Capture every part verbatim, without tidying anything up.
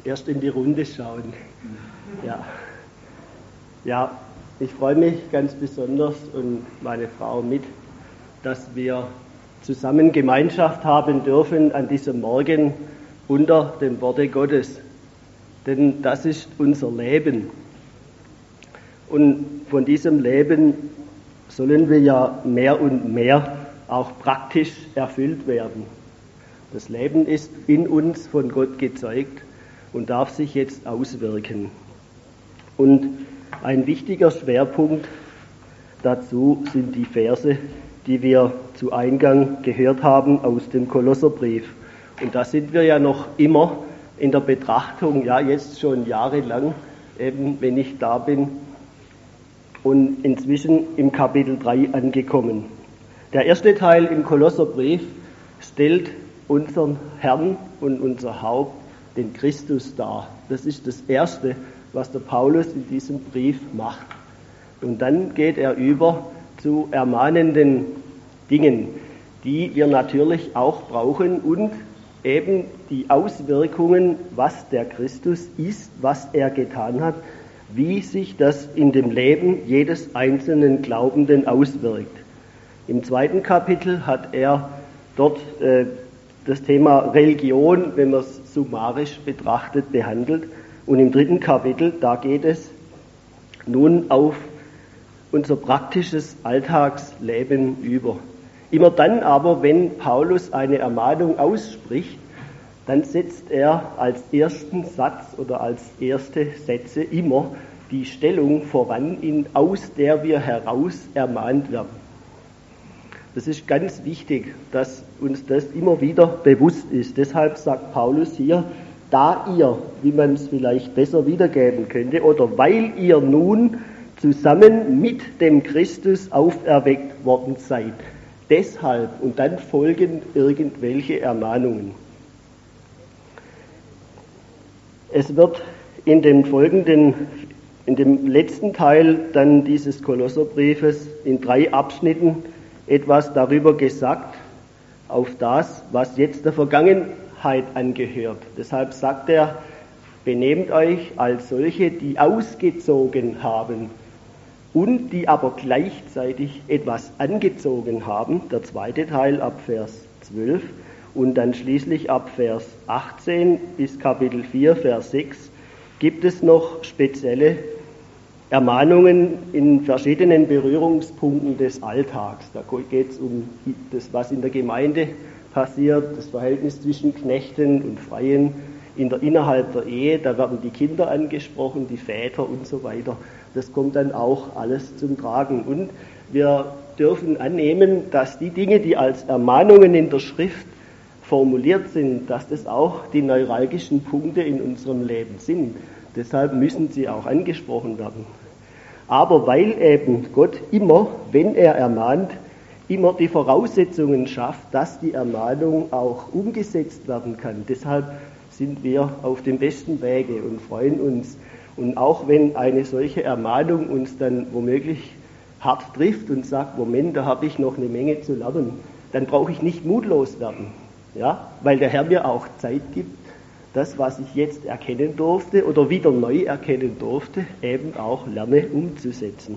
erst in die Runde schauen. Ja, ja, ich freue mich ganz besonders und meine Frau mit, dass wir zusammen Gemeinschaft haben dürfen an diesem Morgen unter dem Worte Gottes. Denn das ist unser Leben. Und von diesem Leben sollen wir ja mehr und mehr auch praktisch erfüllt werden. Das Leben ist in uns von Gott gezeugt und darf sich jetzt auswirken. Und ein wichtiger Schwerpunkt dazu sind die Verse, die wir zu Eingang gehört haben aus dem Kolosserbrief. Und da sind wir ja noch immer in der Betrachtung, ja jetzt schon jahrelang, eben wenn ich da bin, und inzwischen im Kapitel drei angekommen. Der erste Teil im Kolosserbrief stellt unseren Herrn und unser Haupt, den Christus, dar. Das ist das Erste, was der Paulus in diesem Brief macht. Und dann geht er über zu ermahnenden Dingen, die wir natürlich auch brauchen und eben die Auswirkungen, was der Christus ist, was er getan hat, wie sich das in dem Leben jedes einzelnen Glaubenden auswirkt. Im zweiten Kapitel hat er dort äh, das Thema Religion, wenn man es summarisch betrachtet, behandelt. Und im dritten Kapitel, da geht es nun auf unser praktisches Alltagsleben über. Immer dann aber, wenn Paulus eine Ermahnung ausspricht, dann setzt er als ersten Satz oder als erste Sätze immer die Stellung voran, in, aus der wir heraus ermahnt werden. Das ist ganz wichtig, dass uns das immer wieder bewusst ist. Deshalb sagt Paulus hier, da ihr, wie man es vielleicht besser wiedergeben könnte, oder weil ihr nun zusammen mit dem Christus auferweckt worden seid. Deshalb, und dann folgen irgendwelche Ermahnungen. Es wird in dem folgenden, in dem letzten Teil dann dieses Kolosserbriefes in drei Abschnitten etwas darüber gesagt, auf das, was jetzt der Vergangenheit angehört. Deshalb sagt er, benehmt euch als solche, die ausgezogen haben und die aber gleichzeitig etwas angezogen haben. Der zweite Teil ab Vers zwölf und dann schließlich ab Vers achtzehn bis Kapitel vier, Vers sechs gibt es noch spezielle Ermahnungen in verschiedenen Berührungspunkten des Alltags. Da geht es um das, was in der Gemeinde passiert, das Verhältnis zwischen Knechten und Freien, in der, innerhalb der Ehe, da werden die Kinder angesprochen, die Väter und so weiter. Das kommt dann auch alles zum Tragen. Und wir dürfen annehmen, dass die Dinge, die als Ermahnungen in der Schrift formuliert sind, dass das auch die neuralgischen Punkte in unserem Leben sind. Deshalb müssen sie auch angesprochen werden. Aber weil eben Gott immer, wenn er ermahnt, immer die Voraussetzungen schafft, dass die Ermahnung auch umgesetzt werden kann. Deshalb sind wir auf dem besten Wege und freuen uns. Und auch wenn eine solche Ermahnung uns dann womöglich hart trifft und sagt, Moment, da habe ich noch eine Menge zu lernen, dann brauche ich nicht mutlos werden, ja, weil der Herr mir auch Zeit gibt, das, was ich jetzt erkennen durfte oder wieder neu erkennen durfte, eben auch lerne umzusetzen.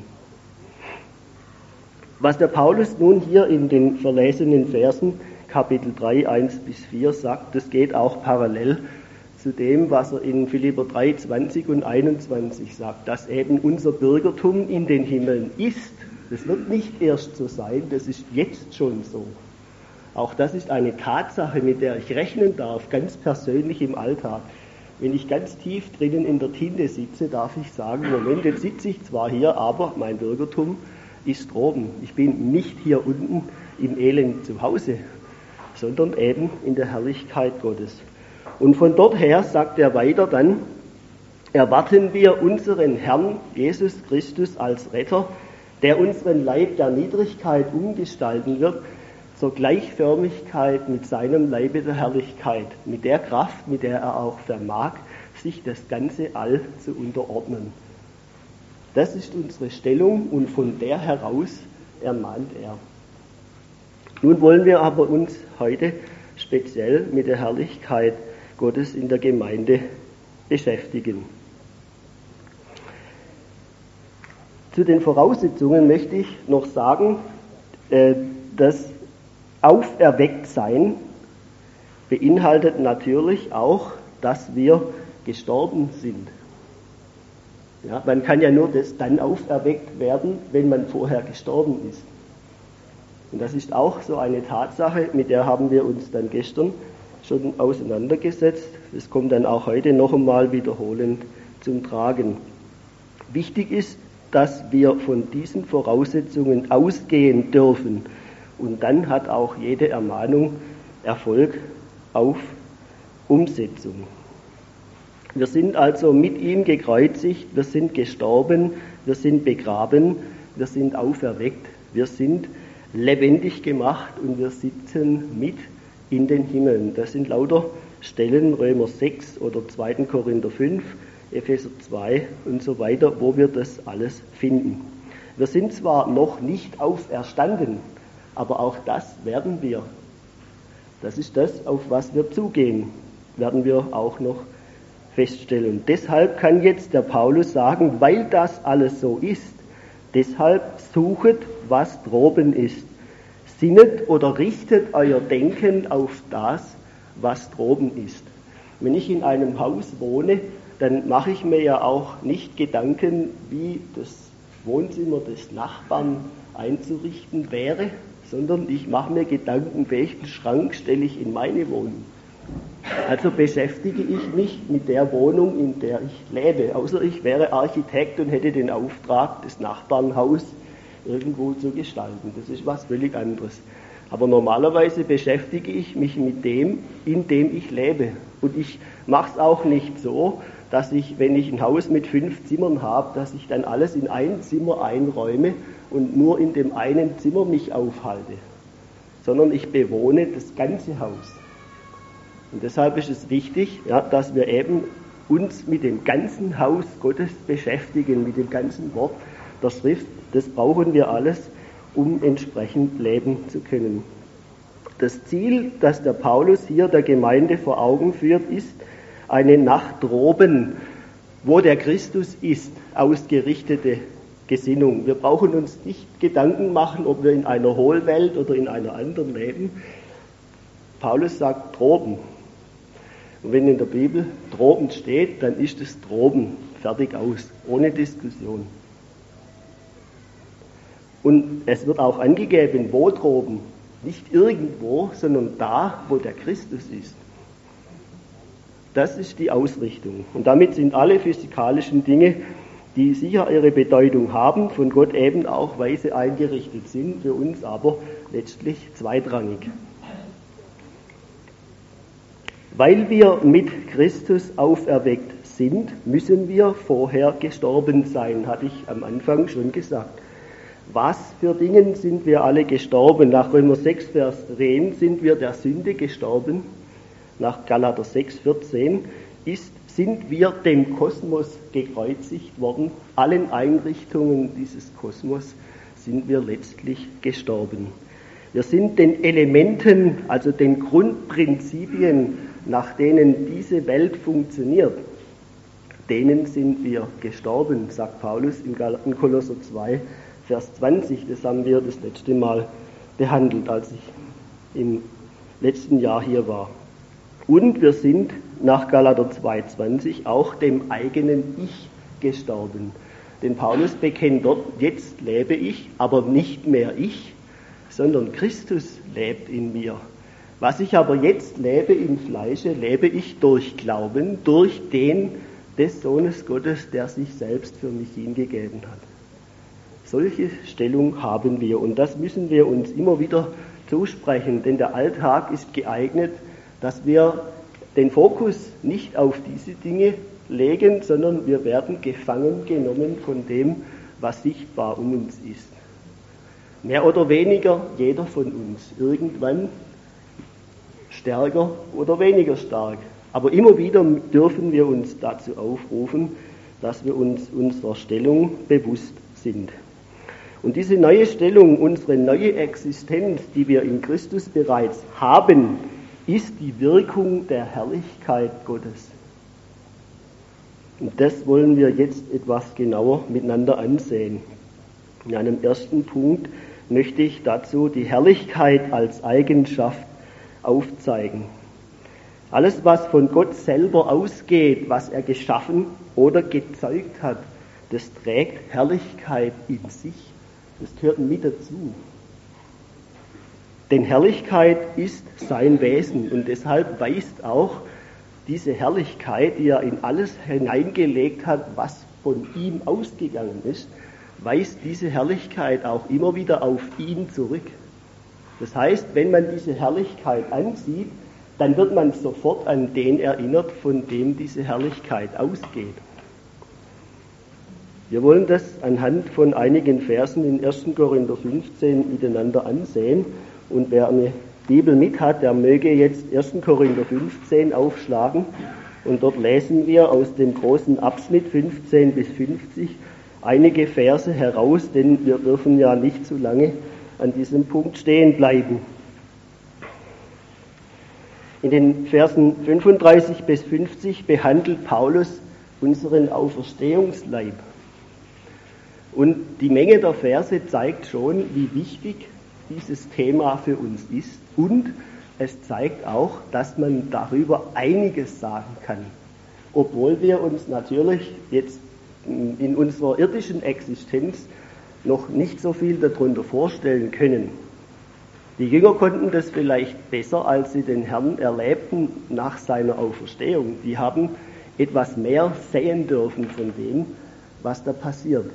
Was der Paulus nun hier in den verlesenen Versen, Kapitel drei, eins bis vier sagt, das geht auch parallel zu dem, was er in Philipper drei, zwanzig und einundzwanzig sagt, dass eben unser Bürgertum in den Himmeln ist. Das wird nicht erst so sein, das ist jetzt schon so. Auch das ist eine Tatsache, mit der ich rechnen darf, ganz persönlich im Alltag. Wenn ich ganz tief drinnen in der Tinte sitze, darf ich sagen, Moment, jetzt sitze ich zwar hier, aber mein Bürgertum ist droben. Ich bin nicht hier unten im Elend zu Hause, sondern eben in der Herrlichkeit Gottes. Und von dort her, sagt er weiter dann, erwarten wir unseren Herrn Jesus Christus als Retter, der unseren Leib der Niedrigkeit umgestalten wird, zur Gleichförmigkeit mit seinem Leibe der Herrlichkeit, mit der Kraft, mit der er auch vermag, sich das ganze All zu unterordnen. Das ist unsere Stellung und von der heraus ermahnt er. Nun wollen wir aber uns heute speziell mit der Herrlichkeit Gottes in der Gemeinde beschäftigen. Zu den Voraussetzungen möchte ich noch sagen, das Auferwecktsein beinhaltet natürlich auch, dass wir gestorben sind. Ja, man kann ja nur das dann auferweckt werden, wenn man vorher gestorben ist. Und das ist auch so eine Tatsache, mit der haben wir uns dann gestern schon auseinandergesetzt. Es kommt dann auch heute noch einmal wiederholend zum Tragen. Wichtig ist, dass wir von diesen Voraussetzungen ausgehen dürfen. Und dann hat auch jede Ermahnung Erfolg auf Umsetzung. Wir sind also mit ihm gekreuzigt, wir sind gestorben, wir sind begraben, wir sind auferweckt, wir sind lebendig gemacht und wir sitzen mit in den Himmeln. Das sind lauter Stellen, Römer sechs oder zweiter Korinther fünf, Epheser zwei und so weiter, wo wir das alles finden. Wir sind zwar noch nicht auferstanden, aber auch das werden wir. Das ist das, auf was wir zugehen, werden wir auch noch feststellen. Deshalb kann jetzt der Paulus sagen, weil das alles so ist, deshalb suchet, was droben ist. Sinnet oder richtet euer Denken auf das, was droben ist. Wenn ich in einem Haus wohne, dann mache ich mir ja auch nicht Gedanken, wie das Wohnzimmer des Nachbarn einzurichten wäre, sondern ich mache mir Gedanken, welchen Schrank stelle ich in meine Wohnung. Also beschäftige ich mich mit der Wohnung, in der ich lebe. Außer ich wäre Architekt und hätte den Auftrag, das Nachbarnhaus irgendwo zu gestalten. Das ist was völlig anderes. Aber normalerweise beschäftige ich mich mit dem, in dem ich lebe. Und ich mache es auch nicht so, dass ich, wenn ich ein Haus mit fünf Zimmern habe, dass ich dann alles in ein Zimmer einräume und nur in dem einen Zimmer mich aufhalte. Sondern ich bewohne das ganze Haus. Und deshalb ist es wichtig, ja, dass wir eben uns mit dem ganzen Haus Gottes beschäftigen, mit dem ganzen Wort der Schrift. Das brauchen wir alles, um entsprechend leben zu können. Das Ziel, das der Paulus hier der Gemeinde vor Augen führt, ist eine nach droben, wo der Christus ist, ausgerichtete Gesinnung. Wir brauchen uns nicht Gedanken machen, ob wir in einer Hohlwelt oder in einer anderen leben. Paulus sagt droben. Und wenn in der Bibel droben steht, dann ist es droben, fertig aus, ohne Diskussion. Und es wird auch angegeben, wo droben, nicht irgendwo, sondern da, wo der Christus ist. Das ist die Ausrichtung. Und damit sind alle physikalischen Dinge, die sicher ihre Bedeutung haben, von Gott eben auch weise eingerichtet sind, für uns aber letztlich zweitrangig. Weil wir mit Christus auferweckt sind, müssen wir vorher gestorben sein, hatte ich am Anfang schon gesagt. Was für Dingen sind wir alle gestorben? Nach Römer sechs, Vers zehn sind wir der Sünde gestorben. Nach Galater sechs, vierzehn ist, sind wir dem Kosmos gekreuzigt worden. Allen Einrichtungen dieses Kosmos sind wir letztlich gestorben. Wir sind den Elementen, also den Grundprinzipien, nach denen diese Welt funktioniert, denen sind wir gestorben, sagt Paulus in Kolosser zwei, Vers zwanzig. Das haben wir das letzte Mal behandelt, als ich im letzten Jahr hier war. Und wir sind nach Galater zwei, zwanzig auch dem eigenen Ich gestorben. Denn Paulus bekennt dort, jetzt lebe ich, aber nicht mehr ich, sondern Christus lebt in mir. Was ich aber jetzt lebe im Fleische, lebe ich durch Glauben, durch den des Sohnes Gottes, der sich selbst für mich hingegeben hat. Solche Stellung haben wir und das müssen wir uns immer wieder zusprechen, denn der Alltag ist geeignet, dass wir den Fokus nicht auf diese Dinge legen, sondern wir werden gefangen genommen von dem, was sichtbar um uns ist. Mehr oder weniger jeder von uns, irgendwann stärker oder weniger stark. Aber immer wieder dürfen wir uns dazu aufrufen, dass wir uns unserer Stellung bewusst sind. Und diese neue Stellung, unsere neue Existenz, die wir in Christus bereits haben, ist die Wirkung der Herrlichkeit Gottes. Und das wollen wir jetzt etwas genauer miteinander ansehen. In einem ersten Punkt möchte ich dazu die Herrlichkeit als Eigenschaft aufzeigen. Alles, was von Gott selber ausgeht, was er geschaffen oder gezeugt hat, das trägt Herrlichkeit in sich. Das gehört mit dazu. Denn Herrlichkeit ist sein Wesen und deshalb weist auch diese Herrlichkeit, die er in alles hineingelegt hat, was von ihm ausgegangen ist, weist diese Herrlichkeit auch immer wieder auf ihn zurück. Das heißt, wenn man diese Herrlichkeit ansieht, dann wird man sofort an den erinnert, von dem diese Herrlichkeit ausgeht. Wir wollen das anhand von einigen Versen in ersten Korinther fünfzehn miteinander ansehen. Und wer eine Bibel mit hat, der möge jetzt ersten Korinther fünfzehn aufschlagen. Und dort lesen wir aus dem großen Abschnitt fünfzehn bis fünfzig einige Verse heraus, denn wir dürfen ja nicht zu lange an diesem Punkt stehen bleiben. In den Versen fünfunddreißig bis fünfzig behandelt Paulus unseren Auferstehungsleib. Und die Menge der Verse zeigt schon, wie wichtig dieses Thema für uns ist. Und es zeigt auch, dass man darüber einiges sagen kann. Obwohl wir uns natürlich jetzt in unserer irdischen Existenz noch nicht so viel darunter vorstellen können. Die Jünger konnten das vielleicht besser, als sie den Herrn erlebten nach seiner Auferstehung. Die haben etwas mehr sehen dürfen von dem, was da passiert.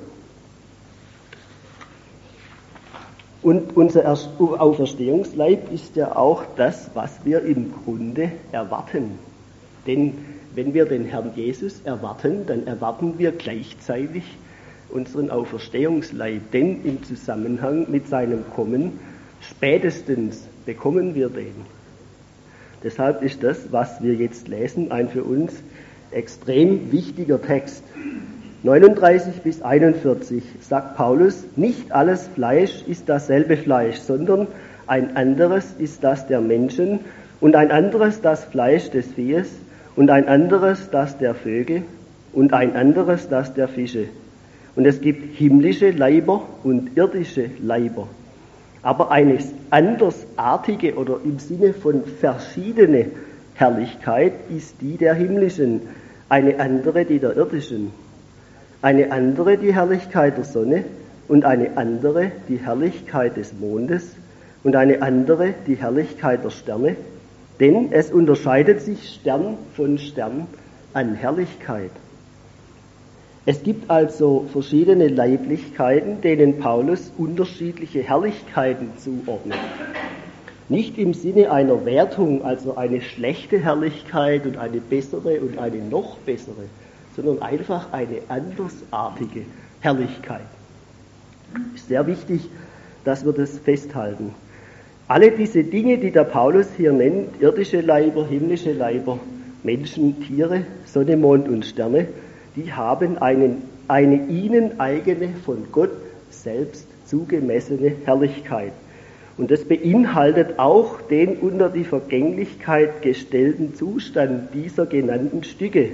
Und unser Auferstehungsleib ist ja auch das, was wir im Grunde erwarten. Denn wenn wir den Herrn Jesus erwarten, dann erwarten wir gleichzeitig unseren Auferstehungsleib. Denn im Zusammenhang mit seinem Kommen spätestens bekommen wir den. Deshalb ist das, was wir jetzt lesen, ein für uns extrem wichtiger Text. neununddreißig bis einundvierzig sagt Paulus, nicht alles Fleisch ist dasselbe Fleisch, sondern ein anderes ist das der Menschen und ein anderes das Fleisch des Viehes und ein anderes das der Vögel und ein anderes das der Fische. Und es gibt himmlische Leiber und irdische Leiber. Aber eine andersartige oder im Sinne von verschiedene Herrlichkeit ist die der himmlischen, eine andere die der irdischen. Eine andere die Herrlichkeit der Sonne und eine andere die Herrlichkeit des Mondes und eine andere die Herrlichkeit der Sterne, denn es unterscheidet sich Stern von Stern an Herrlichkeit. Es gibt also verschiedene Leiblichkeiten, denen Paulus unterschiedliche Herrlichkeiten zuordnet. Nicht im Sinne einer Wertung, also eine schlechte Herrlichkeit und eine bessere und eine noch bessere, sondern einfach eine andersartige Herrlichkeit. Es ist sehr wichtig, dass wir das festhalten. Alle diese Dinge, die der Paulus hier nennt, irdische Leiber, himmlische Leiber, Menschen, Tiere, Sonne, Mond und Sterne, die haben einen, eine ihnen eigene, von Gott selbst zugemessene Herrlichkeit. Und das beinhaltet auch den unter die Vergänglichkeit gestellten Zustand dieser genannten Stücke.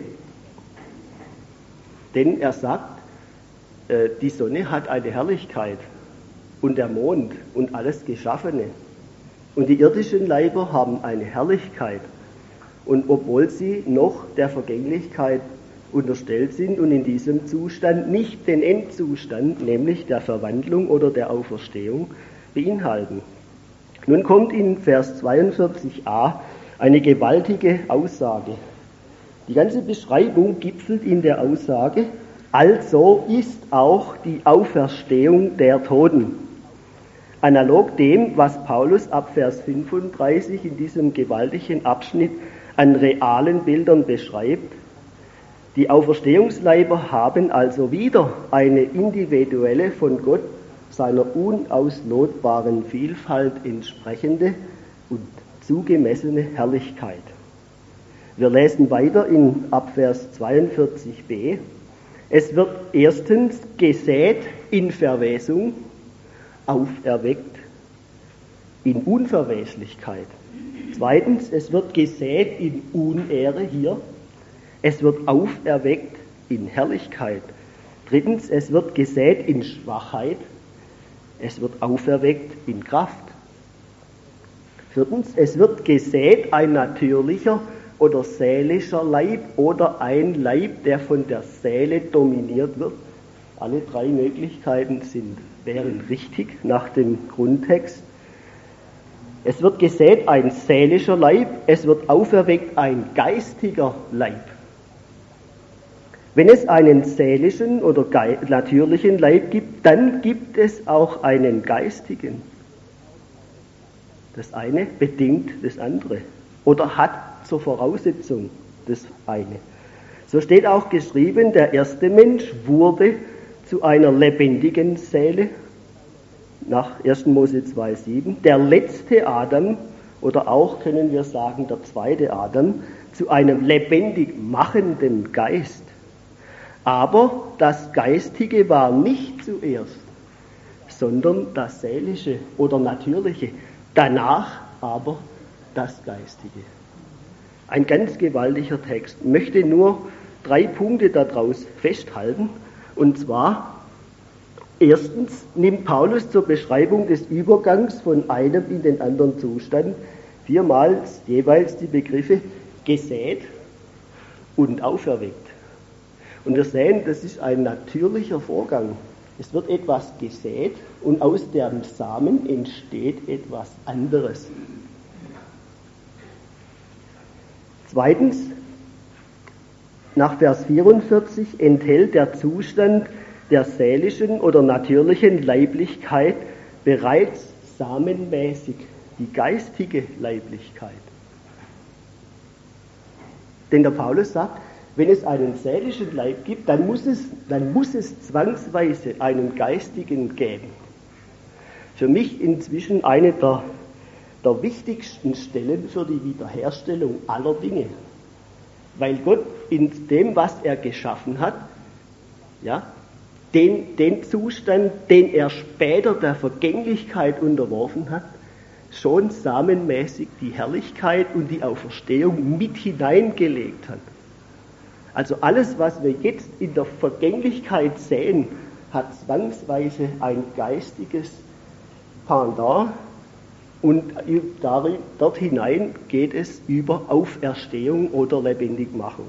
Denn er sagt, äh, die Sonne hat eine Herrlichkeit und der Mond und alles Geschaffene. Und die irdischen Leiber haben eine Herrlichkeit. Und obwohl sie noch der Vergänglichkeit unterstellt sind und in diesem Zustand nicht den Endzustand, nämlich der Verwandlung oder der Auferstehung, beinhalten. Nun kommt in Vers zweiundvierzig a eine gewaltige Aussage. Die ganze Beschreibung gipfelt in der Aussage, also ist auch die Auferstehung der Toten. Analog dem, was Paulus ab Vers fünfunddreißig in diesem gewaltigen Abschnitt an realen Bildern beschreibt. Die Auferstehungsleiber haben also wieder eine individuelle, von Gott seiner unauslotbaren Vielfalt entsprechende und zugemessene Herrlichkeit. Wir lesen weiter in Abvers zweiundvierzig b. Es wird erstens gesät in Verwesung, auferweckt in Unverweslichkeit. Zweitens, es wird gesät in Unehre hier. Es wird auferweckt in Herrlichkeit. Drittens, es wird gesät in Schwachheit, es wird auferweckt in Kraft. Viertens, es wird gesät ein natürlicher oder seelischer Leib oder ein Leib, der von der Seele dominiert wird. Alle drei Möglichkeiten sind, wären richtig nach dem Grundtext. Es wird gesät ein seelischer Leib, es wird auferweckt ein geistiger Leib. Wenn es einen seelischen oder natürlichen Leib gibt, dann gibt es auch einen geistigen. Das eine bedingt das andere oder hat zur Voraussetzung das eine. So steht auch geschrieben, der erste Mensch wurde zu einer lebendigen Seele, nach ersten Mose zwei sieben. Der letzte Adam, oder auch können wir sagen der zweite Adam, zu einem lebendig machenden Geist. Aber das Geistige war nicht zuerst, sondern das Seelische oder Natürliche. Danach aber das Geistige. Ein ganz gewaltiger Text. Ich möchte nur drei Punkte daraus festhalten. Und zwar, erstens nimmt Paulus zur Beschreibung des Übergangs von einem in den anderen Zustand viermal jeweils die Begriffe gesät und auferweckt. Und wir sehen, das ist ein natürlicher Vorgang. Es wird etwas gesät und aus dem Samen entsteht etwas anderes. Zweitens, nach Vers vierundvierzig enthält der Zustand der seelischen oder natürlichen Leiblichkeit bereits samenmäßig die geistige Leiblichkeit. Denn der Paulus sagt, wenn es einen seelischen Leib gibt, dann muss es, dann muss es zwangsweise einen geistigen geben. Für mich inzwischen eine der, der wichtigsten Stellen für die Wiederherstellung aller Dinge. Weil Gott in dem, was er geschaffen hat, ja, den, den Zustand, den er später der Vergänglichkeit unterworfen hat, schon samenmäßig die Herrlichkeit und die Auferstehung mit hineingelegt hat. Also alles, was wir jetzt in der Vergänglichkeit sehen, hat zwangsweise ein geistiges Pendant und dort hinein geht es über Auferstehung oder Lebendigmachung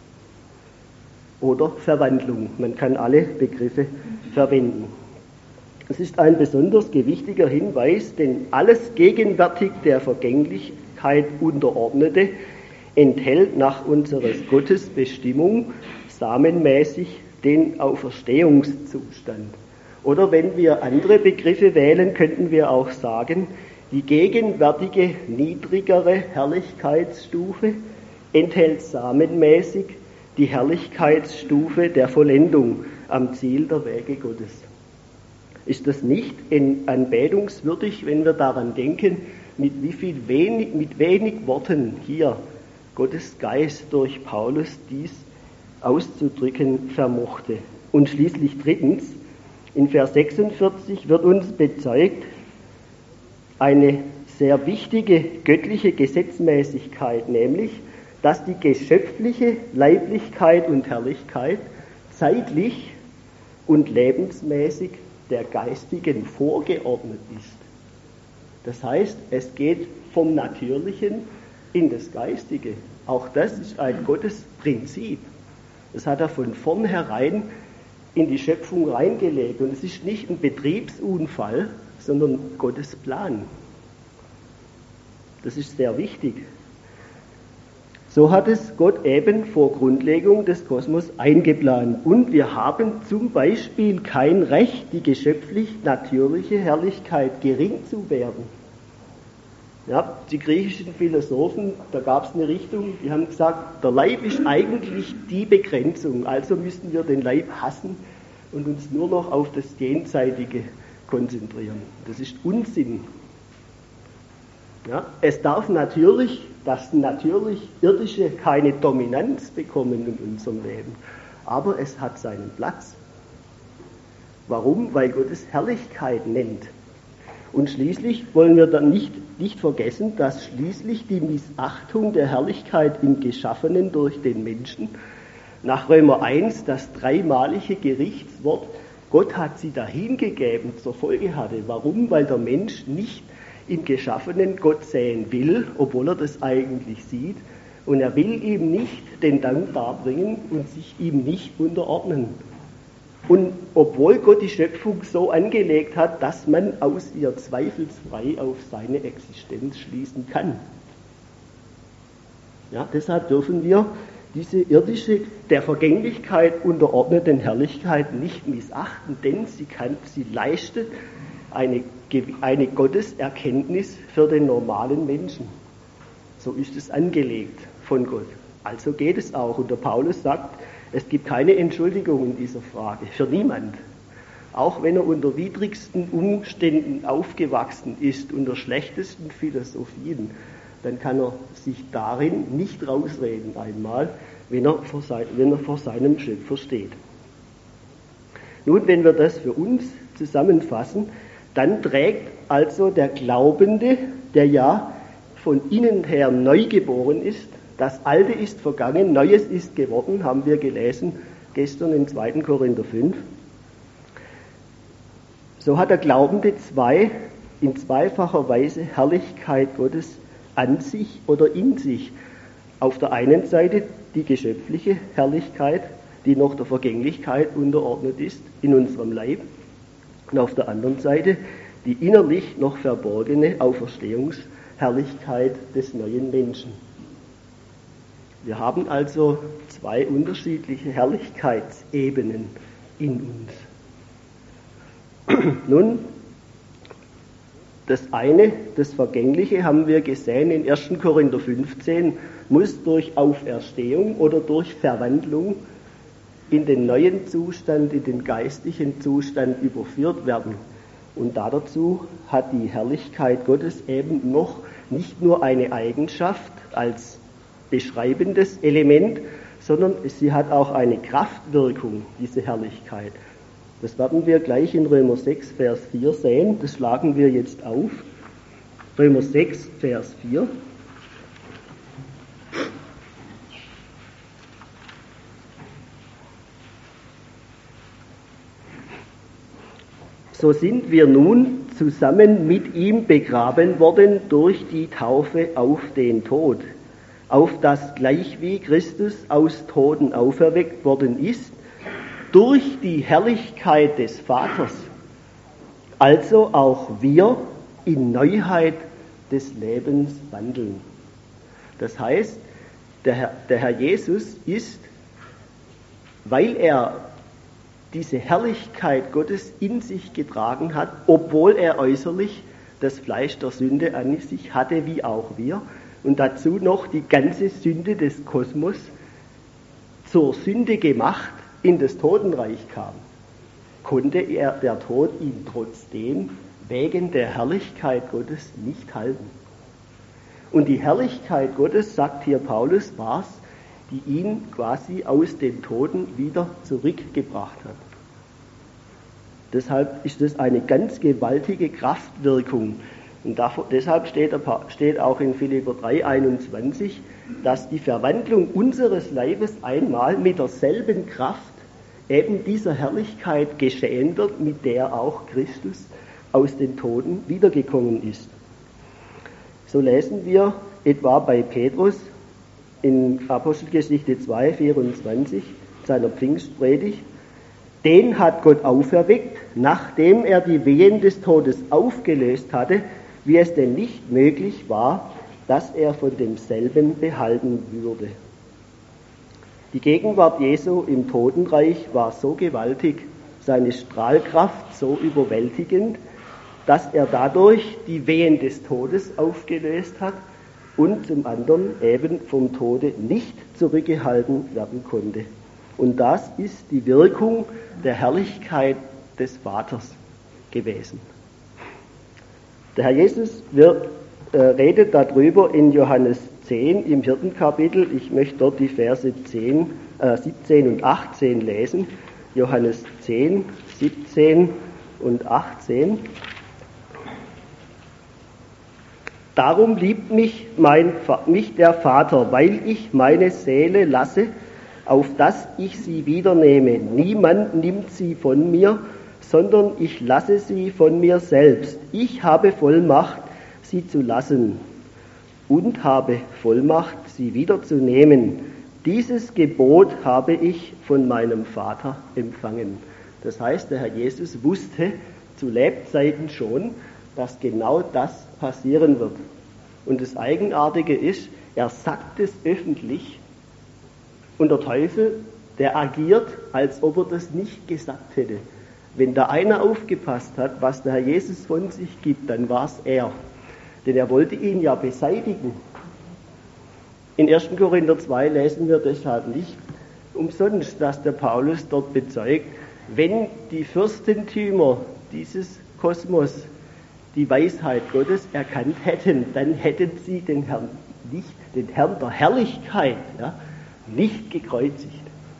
oder Verwandlung. Man kann alle Begriffe verwenden. Es ist ein besonders gewichtiger Hinweis, denn alles gegenwärtig der Vergänglichkeit unterordnete enthält nach unseres Gottes Bestimmung samenmäßig den Auferstehungszustand. Oder wenn wir andere Begriffe wählen, könnten wir auch sagen, die gegenwärtige niedrigere Herrlichkeitsstufe enthält samenmäßig die Herrlichkeitsstufe der Vollendung am Ziel der Wege Gottes. Ist das nicht anbetungswürdig, wenn wir daran denken, mit wie viel wenig, mit wenig Worten hier Gottes Geist durch Paulus dies auszudrücken vermochte. Und schließlich drittens, in Vers sechsundvierzig wird uns bezeugt eine sehr wichtige göttliche Gesetzmäßigkeit, nämlich, dass die geschöpfliche Leiblichkeit und Herrlichkeit zeitlich und lebensmäßig der geistigen vorgeordnet ist. Das heißt, es geht vom Natürlichen in das Geistige. Auch das ist ein Gottesprinzip. Das hat er von vornherein in die Schöpfung reingelegt. Und es ist nicht ein Betriebsunfall, sondern Gottes Plan. Das ist sehr wichtig. So hat es Gott eben vor Grundlegung des Kosmos eingeplant. Und wir haben zum Beispiel kein Recht, die geschöpflich-natürliche Herrlichkeit gering zu werden. Ja, die griechischen Philosophen, da gab es eine Richtung, die haben gesagt, der Leib ist eigentlich die Begrenzung, also müssen wir den Leib hassen und uns nur noch auf das Jenseitige konzentrieren. Das ist Unsinn. Ja, es darf natürlich, das natürlich Irdische keine Dominanz bekommen in unserem Leben, aber es hat seinen Platz. Warum? Weil Gott es Herrlichkeit nennt. Und schließlich wollen wir dann nicht, nicht vergessen, dass schließlich die Missachtung der Herrlichkeit im Geschaffenen durch den Menschen nach Römer eins das dreimalige Gerichtswort, Gott hat sie dahingegeben, zur Folge hatte. Warum? Weil der Mensch nicht im Geschaffenen Gott sehen will, obwohl er das eigentlich sieht. Und er will ihm nicht den Dank darbringen und sich ihm nicht unterordnen. Und obwohl Gott die Schöpfung so angelegt hat, dass man aus ihr zweifelsfrei auf seine Existenz schließen kann. Ja, deshalb dürfen wir diese irdische, der Vergänglichkeit unterordneten Herrlichkeit nicht missachten, denn sie, kann, sie leistet eine, eine Gotteserkenntnis für den normalen Menschen. So ist es angelegt von Gott. Also geht es auch. Und der Paulus sagt, es gibt keine Entschuldigung in dieser Frage, für niemand. Auch wenn er unter widrigsten Umständen aufgewachsen ist, unter schlechtesten Philosophien, dann kann er sich darin nicht rausreden einmal, wenn er vor, sein, wenn er vor seinem Schöpfer steht. Nun, wenn wir das für uns zusammenfassen, dann trägt also der Glaubende, der ja von innen her neu geboren ist, das Alte ist vergangen, Neues ist geworden, haben wir gelesen gestern in zweiten Korinther fünf. So hat der Glaubende zwei, in zweifacher Weise Herrlichkeit Gottes an sich oder in sich. Auf der einen Seite die geschöpfliche Herrlichkeit, die noch der Vergänglichkeit unterordnet ist in unserem Leib. Und auf der anderen Seite die innerlich noch verborgene Auferstehungsherrlichkeit des neuen Menschen. Wir haben also zwei unterschiedliche Herrlichkeitsebenen in uns. Nun, das eine, das Vergängliche, haben wir gesehen in ersten Korinther fünfzehn, muss durch Auferstehung oder durch Verwandlung in den neuen Zustand, in den geistlichen Zustand überführt werden. Und dazu hat die Herrlichkeit Gottes eben noch nicht nur eine Eigenschaft als beschreibendes Element, sondern sie hat auch eine Kraftwirkung, diese Herrlichkeit. Das werden wir gleich in Römer sechs, Vers vier sehen. Das schlagen wir jetzt auf. Römer sechs, Vers vier. So sind wir nun zusammen mit ihm begraben worden durch die Taufe auf den Tod, auf das gleich wie Christus aus Toten auferweckt worden ist, durch die Herrlichkeit des Vaters, also auch wir in Neuheit des Lebens wandeln. Das heißt, der Herr, der Herr Jesus ist, weil er diese Herrlichkeit Gottes in sich getragen hat, obwohl er äußerlich das Fleisch der Sünde an sich hatte, wie auch wir, und dazu noch die ganze Sünde des Kosmos zur Sünde gemacht in das Totenreich kam, konnte er der Tod ihn trotzdem wegen der Herrlichkeit Gottes nicht halten. Und die Herrlichkeit Gottes, sagt hier Paulus, war es, die ihn quasi aus den Toten wieder zurückgebracht hat. Deshalb ist das eine ganz gewaltige Kraftwirkung. Und davor, deshalb steht, steht auch in Philipper drei, einundzwanzig, dass die Verwandlung unseres Leibes einmal mit derselben Kraft eben dieser Herrlichkeit geschehen wird, mit der auch Christus aus den Toten wiedergekommen ist. So lesen wir etwa bei Petrus in Apostelgeschichte zwei, vierundzwanzig, seiner Pfingstpredigt: Den hat Gott auferweckt, nachdem er die Wehen des Todes aufgelöst hatte, wie es denn nicht möglich war, dass er von demselben behalten würde. Die Gegenwart Jesu im Totenreich war so gewaltig, seine Strahlkraft so überwältigend, dass er dadurch die Wehen des Todes aufgelöst hat und zum anderen eben vom Tode nicht zurückgehalten werden konnte. Und das ist die Wirkung der Herrlichkeit des Vaters gewesen. Der Herr Jesus wird, äh, redet darüber in Johannes zehn im vierten Kapitel. Ich möchte dort die Verse zehn, äh, siebzehn und achtzehn lesen. Johannes zehn, siebzehn und achtzehn. Darum liebt mich, mein, mich der Vater, weil ich meine Seele lasse auf dass ich sie wiedernehme. Niemand nimmt sie von mir, sondern ich lasse sie von mir selbst. Ich habe Vollmacht, sie zu lassen und habe Vollmacht, sie wiederzunehmen. Dieses Gebot habe ich von meinem Vater empfangen. Das heißt, der Herr Jesus wusste zu Lebzeiten schon, dass genau das passieren wird. Und das Eigenartige ist, er sagt es öffentlich und der Teufel, der agiert, als ob er das nicht gesagt hätte. Wenn da einer aufgepasst hat, was der Herr Jesus von sich gibt, dann war es er. Denn er wollte ihn ja beseitigen. In ersten Korinther zwei lesen wir deshalb nicht umsonst, dass der Paulus dort bezeugt, wenn die Fürstentümer dieses Kosmos die Weisheit Gottes erkannt hätten, dann hätten sie den Herrn nicht, den Herrn der Herrlichkeit, ja, nicht gekreuzigt.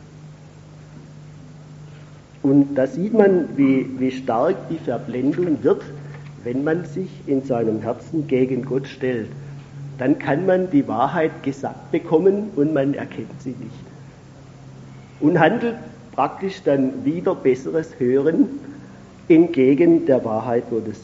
Und da sieht man, wie, wie stark die Verblendung wird, wenn man sich in seinem Herzen gegen Gott stellt. Dann kann man die Wahrheit gesagt bekommen und man erkennt sie nicht. Und handelt praktisch dann wieder besseres Hören entgegen der Wahrheit Gottes.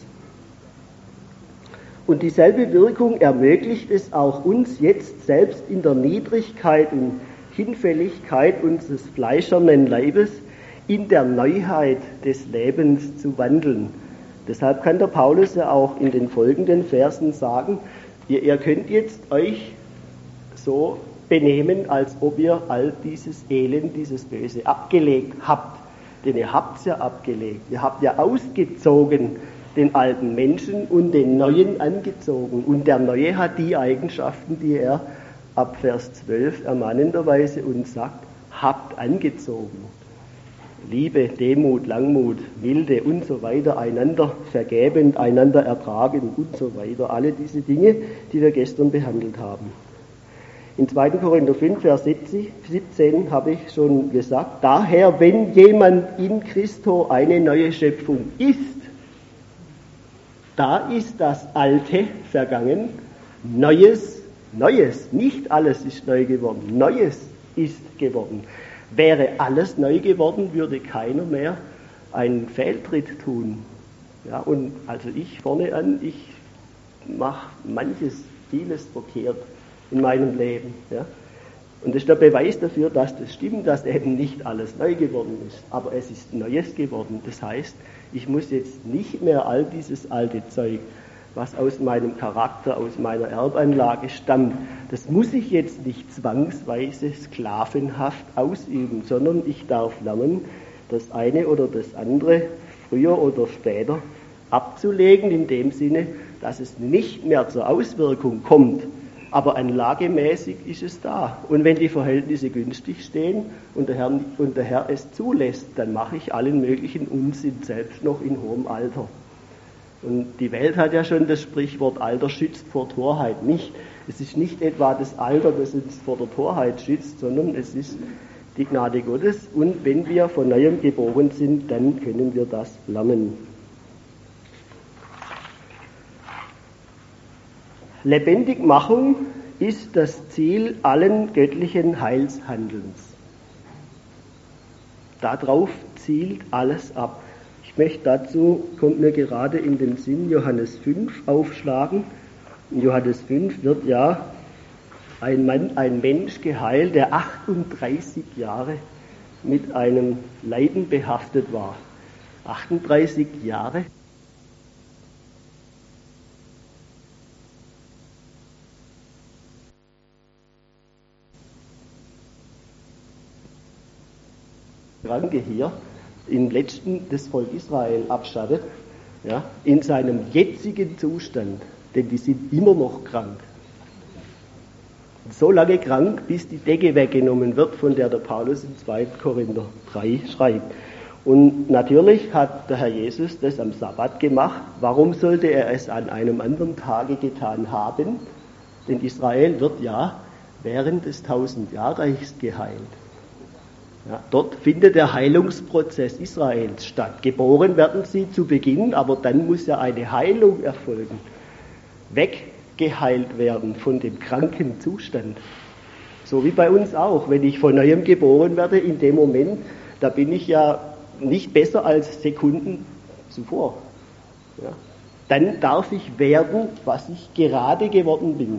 Und dieselbe Wirkung ermöglicht es auch uns jetzt selbst in der Niedrigkeit und Hinfälligkeit unseres fleischernen Leibes in der Neuheit des Lebens zu wandeln. Deshalb kann der Paulus ja auch in den folgenden Versen sagen, ihr, ihr könnt jetzt euch so benehmen, als ob ihr all dieses Elend, dieses Böse abgelegt habt. Denn ihr habt es ja abgelegt. Ihr habt ja ausgezogen den alten Menschen und den Neuen angezogen. Und der Neue hat die Eigenschaften, die er ab Vers zwölf ermahnenderweise uns sagt, habt angezogen. Liebe, Demut, Langmut, Milde und so weiter, einander vergebend, einander ertragen und so weiter. Alle diese Dinge, die wir gestern behandelt haben. In zweiten Korinther fünf, Vers siebzehn habe ich schon gesagt, daher, wenn jemand in Christo eine neue Schöpfung ist, da ist das Alte vergangen, Neues, Neues, nicht alles ist neu geworden, Neues ist geworden. Wäre alles neu geworden, würde keiner mehr einen Fehltritt tun. Ja, und also ich vorne an, ich mache manches, vieles verkehrt in meinem Leben. Ja. Und das ist der Beweis dafür, dass das stimmt, dass eben nicht alles neu geworden ist. Aber es ist Neues geworden. Das heißt, ich muss jetzt nicht mehr all dieses alte Zeug, was aus meinem Charakter, aus meiner Erbanlage stammt, das muss ich jetzt nicht zwangsweise sklavenhaft ausüben, sondern ich darf lernen, das eine oder das andere früher oder später abzulegen, in dem Sinne, dass es nicht mehr zur Auswirkung kommt, aber anlagemäßig ist es da. Und wenn die Verhältnisse günstig stehen und der Herr, und der Herr es zulässt, dann mache ich allen möglichen Unsinn, selbst noch in hohem Alter. Und die Welt hat ja schon das Sprichwort, Alter schützt vor Torheit nicht. Es ist nicht etwa das Alter, das uns vor der Torheit schützt, sondern es ist die Gnade Gottes. Und wenn wir von Neuem geboren sind, dann können wir das lernen. Lebendigmachung ist das Ziel allen göttlichen Heilshandelns. Darauf zielt alles ab. Ich möchte dazu, kommt mir gerade in den Sinn, Johannes fünf aufschlagen. In Johannes fünf wird ja ein Mann, ein Mensch geheilt, der achtunddreißig Jahre mit einem Leiden behaftet war. achtunddreißig Jahre. Kranke hier im letzten das Volk Israel abschattet, ja, in seinem jetzigen Zustand, denn die sind immer noch krank. So lange krank, bis die Decke weggenommen wird, von der der Paulus in zweiten Korinther drei schreibt. Und natürlich hat der Herr Jesus das am Sabbat gemacht. Warum sollte er es an einem anderen Tage getan haben? Denn Israel wird ja während des Tausendjahrreichs geheilt. Ja, dort findet der Heilungsprozess Israels statt. Geboren werden sie zu Beginn, aber dann muss ja eine Heilung erfolgen. Weggeheilt werden von dem kranken Zustand. So wie bei uns auch. Wenn ich von neuem geboren werde, in dem Moment, da bin ich ja nicht besser als Sekunden zuvor. Ja. Dann darf ich werden, was ich gerade geworden bin.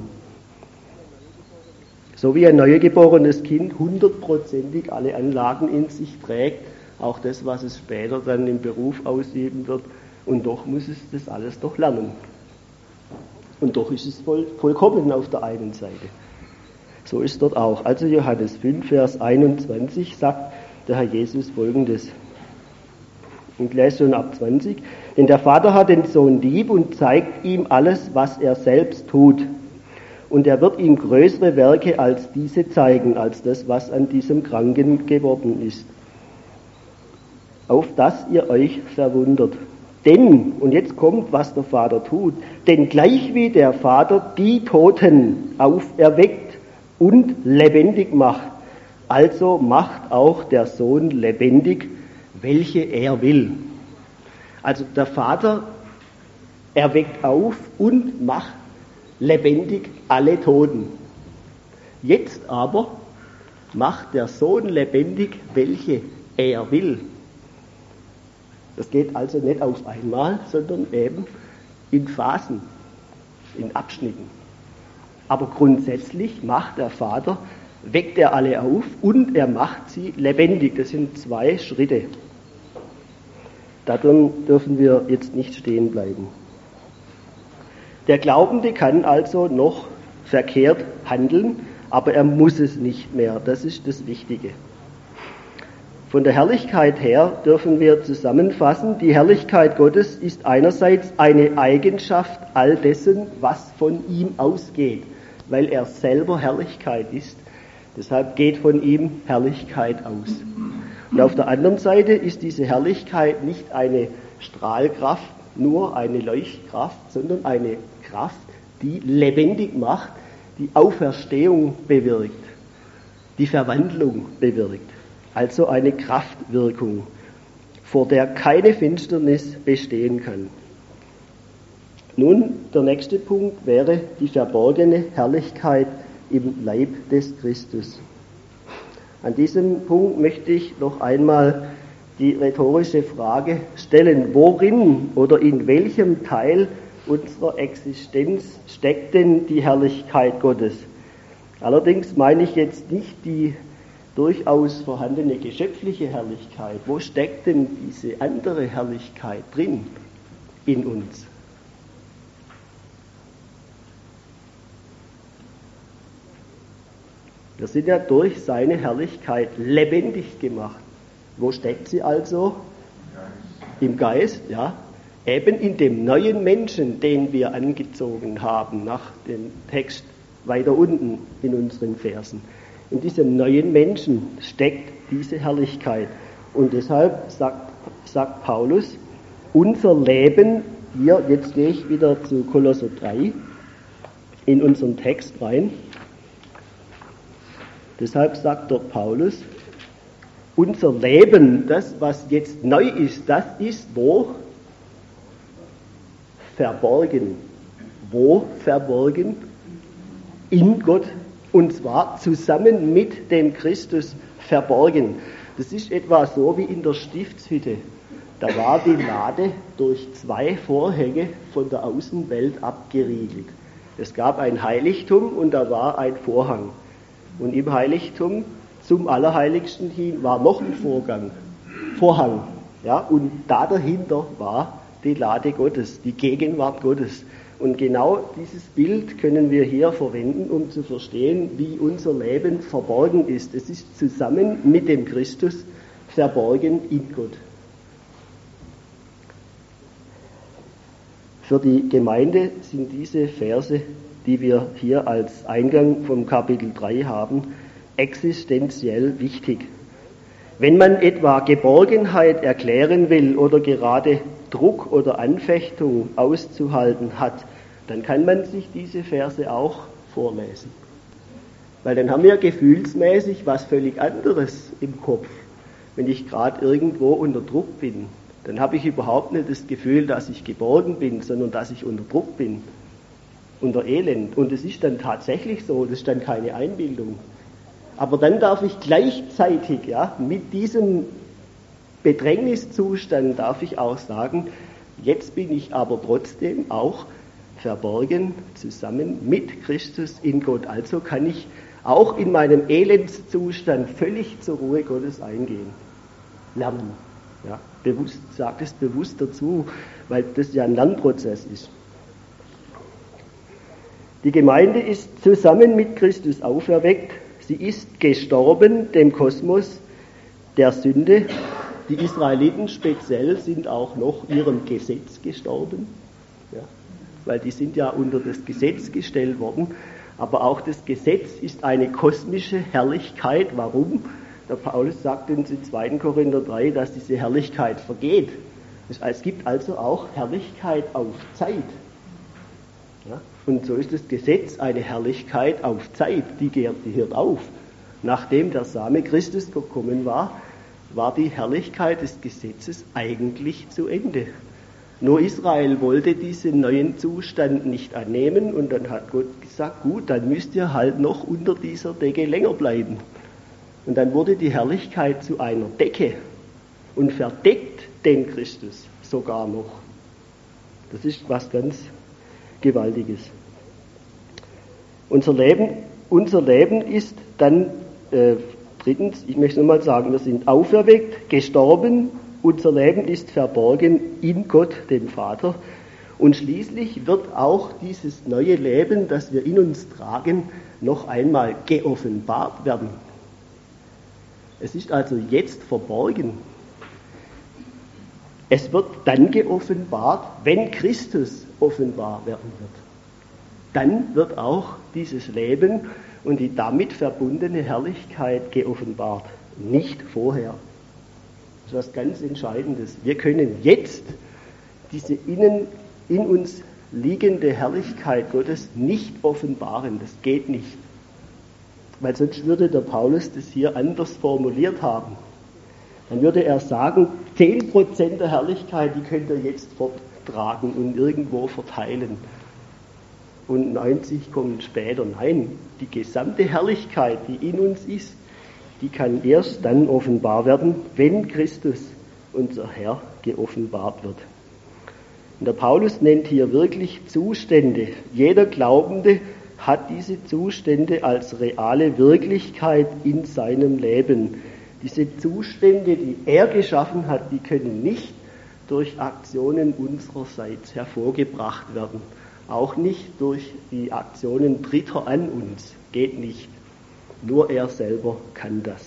So wie ein neugeborenes Kind hundertprozentig alle Anlagen in sich trägt, auch das, was es später dann im Beruf ausüben wird. Und doch muss es das alles doch lernen. Und doch ist es voll, vollkommen auf der einen Seite. So ist dort auch. Also Johannes fünf, Vers einundzwanzig sagt der Herr Jesus Folgendes. Und lese schon ab zwanzig. Denn der Vater hat den Sohn lieb und zeigt ihm alles, was er selbst tut. Und er wird ihm größere Werke als diese zeigen, als das, was an diesem Kranken geworden ist. Auf dass ihr euch verwundert. Denn, und jetzt kommt, was der Vater tut, denn gleich wie der Vater die Toten auferweckt und lebendig macht, also macht auch der Sohn lebendig, welche er will. Also der Vater erweckt auf und macht lebendig alle Toten. Jetzt aber macht der Sohn lebendig, welche er will. Das geht also nicht auf einmal, sondern eben in Phasen, in Abschnitten. Aber grundsätzlich macht der Vater, weckt er alle auf und er macht sie lebendig. Das sind zwei Schritte. Darin dürfen wir jetzt nicht stehen bleiben. Der Glaubende kann also noch verkehrt handeln, aber er muss es nicht mehr. Das ist das Wichtige. Von der Herrlichkeit her dürfen wir zusammenfassen, die Herrlichkeit Gottes ist einerseits eine Eigenschaft all dessen, was von ihm ausgeht, weil er selber Herrlichkeit ist. Deshalb geht von ihm Herrlichkeit aus. Und auf der anderen Seite ist diese Herrlichkeit nicht eine Strahlkraft, nur eine Leuchtkraft, sondern eine Kraft, die lebendig macht, die Auferstehung bewirkt, die Verwandlung bewirkt. Also eine Kraftwirkung, vor der keine Finsternis bestehen kann. Nun, der nächste Punkt wäre die verborgene Herrlichkeit im Leib des Christus. An diesem Punkt möchte ich noch einmal die rhetorische Frage stellen: Worin oder in welchem Teil unserer Existenz steckt denn die Herrlichkeit Gottes? Allerdings meine ich jetzt nicht die durchaus vorhandene geschöpfliche Herrlichkeit. Wo steckt denn diese andere Herrlichkeit drin in uns? Wir sind ja durch seine Herrlichkeit lebendig gemacht. Wo steckt sie also? Im Geist, ja. Eben in dem neuen Menschen, den wir angezogen haben, nach dem Text weiter unten in unseren Versen. In diesem neuen Menschen steckt diese Herrlichkeit. Und deshalb sagt, sagt Paulus, unser Leben, hier, jetzt gehe ich wieder zu Kolosser drei, in unseren Text rein. Deshalb sagt dort Paulus, unser Leben, das, was jetzt neu ist, das ist wo? Verborgen. Wo verborgen? In Gott. Und zwar zusammen mit dem Christus verborgen. Das ist etwa so wie in der Stiftshütte. Da war die Lade durch zwei Vorhänge von der Außenwelt abgeriegelt. Es gab ein Heiligtum und da war ein Vorhang. Und im Heiligtum zum Allerheiligsten hin war noch ein Vorgang, Vorhang. Ja, und da dahinter war die Lade Gottes, die Gegenwart Gottes. Und genau dieses Bild können wir hier verwenden, um zu verstehen, wie unser Leben verborgen ist. Es ist zusammen mit dem Christus verborgen in Gott. Für die Gemeinde sind diese Verse, die wir hier als Eingang vom Kapitel drei haben, existenziell wichtig. Wenn man etwa Geborgenheit erklären will oder gerade Druck oder Anfechtung auszuhalten hat, dann kann man sich diese Verse auch vorlesen. Weil dann haben wir gefühlsmäßig was völlig anderes im Kopf. Wenn ich gerade irgendwo unter Druck bin, dann habe ich überhaupt nicht das Gefühl, dass ich geborgen bin, sondern dass ich unter Druck bin, unter Elend. Und es ist dann tatsächlich so, das ist dann keine Einbildung. Aber dann darf ich gleichzeitig, ja, mit diesem Bedrängniszustand darf ich auch sagen, jetzt bin ich aber trotzdem auch verborgen zusammen mit Christus in Gott. Also kann ich auch in meinem Elendszustand völlig zur Ruhe Gottes eingehen. Lernen. Ja, bewusst, sagt es bewusst dazu, weil das ja ein Lernprozess ist. Die Gemeinde ist zusammen mit Christus auferweckt. Sie ist gestorben dem Kosmos der Sünde. Die Israeliten speziell sind auch noch ihrem Gesetz gestorben, ja, weil die sind ja unter das Gesetz gestellt worden. Aber auch das Gesetz ist eine kosmische Herrlichkeit. Warum? Der Paulus sagt in zweiten Korinther drei, dass diese Herrlichkeit vergeht. Es gibt also auch Herrlichkeit auf Zeit. Ja, und so ist das Gesetz eine Herrlichkeit auf Zeit, die, die hört auf. Nachdem der Same Christus gekommen war, war die Herrlichkeit des Gesetzes eigentlich zu Ende. Nur Israel wollte diesen neuen Zustand nicht annehmen und dann hat Gott gesagt, gut, dann müsst ihr halt noch unter dieser Decke länger bleiben. Und dann wurde die Herrlichkeit zu einer Decke und verdeckt den Christus sogar noch. Das ist was ganz Gewaltiges. Unser Leben, unser Leben ist dann äh, drittens, ich möchte nochmal sagen, wir sind auferweckt, gestorben, unser Leben ist verborgen in Gott, dem Vater. Und schließlich wird auch dieses neue Leben, das wir in uns tragen, noch einmal geoffenbart werden. Es ist also jetzt verborgen. Es wird dann geoffenbart, wenn Christus offenbar werden wird. Dann wird auch dieses Leben und die damit verbundene Herrlichkeit geoffenbart, nicht vorher. Das ist was ganz Entscheidendes. Wir können jetzt diese innen in uns liegende Herrlichkeit Gottes nicht offenbaren. Das geht nicht. Weil sonst würde der Paulus das hier anders formuliert haben. Dann würde er sagen, zehn Prozent der Herrlichkeit, die könnt ihr jetzt forttragen und irgendwo verteilen. Und neunzig kommen später. Nein, die gesamte Herrlichkeit, die in uns ist, die kann erst dann offenbar werden, wenn Christus, unser Herr, geoffenbart wird. Und der Paulus nennt hier wirklich Zustände. Jeder Glaubende hat diese Zustände als reale Wirklichkeit in seinem Leben. Diese Zustände, die er geschaffen hat, die können nicht durch Aktionen unsererseits hervorgebracht werden. Auch nicht durch die Aktionen Dritter an uns. Geht nicht. Nur er selber kann das.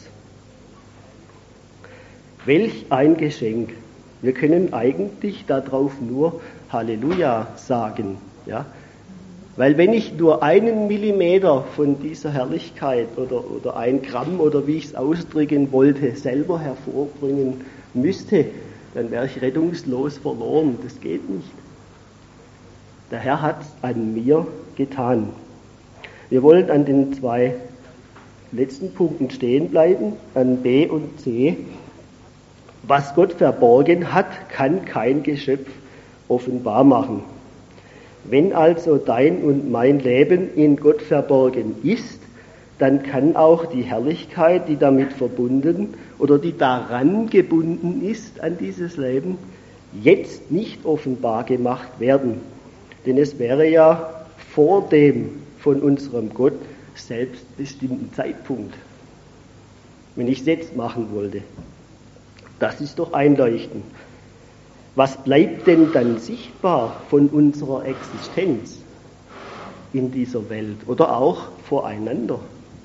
Welch ein Geschenk. Wir können eigentlich darauf nur Halleluja sagen. Ja? Weil wenn ich nur einen Millimeter von dieser Herrlichkeit oder, oder ein Gramm oder wie ich es ausdrücken wollte, selber hervorbringen müsste, dann wäre ich rettungslos verloren. Das geht nicht. Der Herr hat es an mir getan. Wir wollen an den zwei letzten Punkten stehen bleiben, an B und C. Was Gott verborgen hat, kann kein Geschöpf offenbar machen. Wenn also dein und mein Leben in Gott verborgen ist, dann kann auch die Herrlichkeit, die damit verbunden oder die daran gebunden ist an dieses Leben, jetzt nicht offenbar gemacht werden. Denn es wäre ja vor dem von unserem Gott selbstbestimmten Zeitpunkt, wenn ich es jetzt machen wollte. Das ist doch einleuchtend. Was bleibt denn dann sichtbar von unserer Existenz in dieser Welt oder auch voreinander?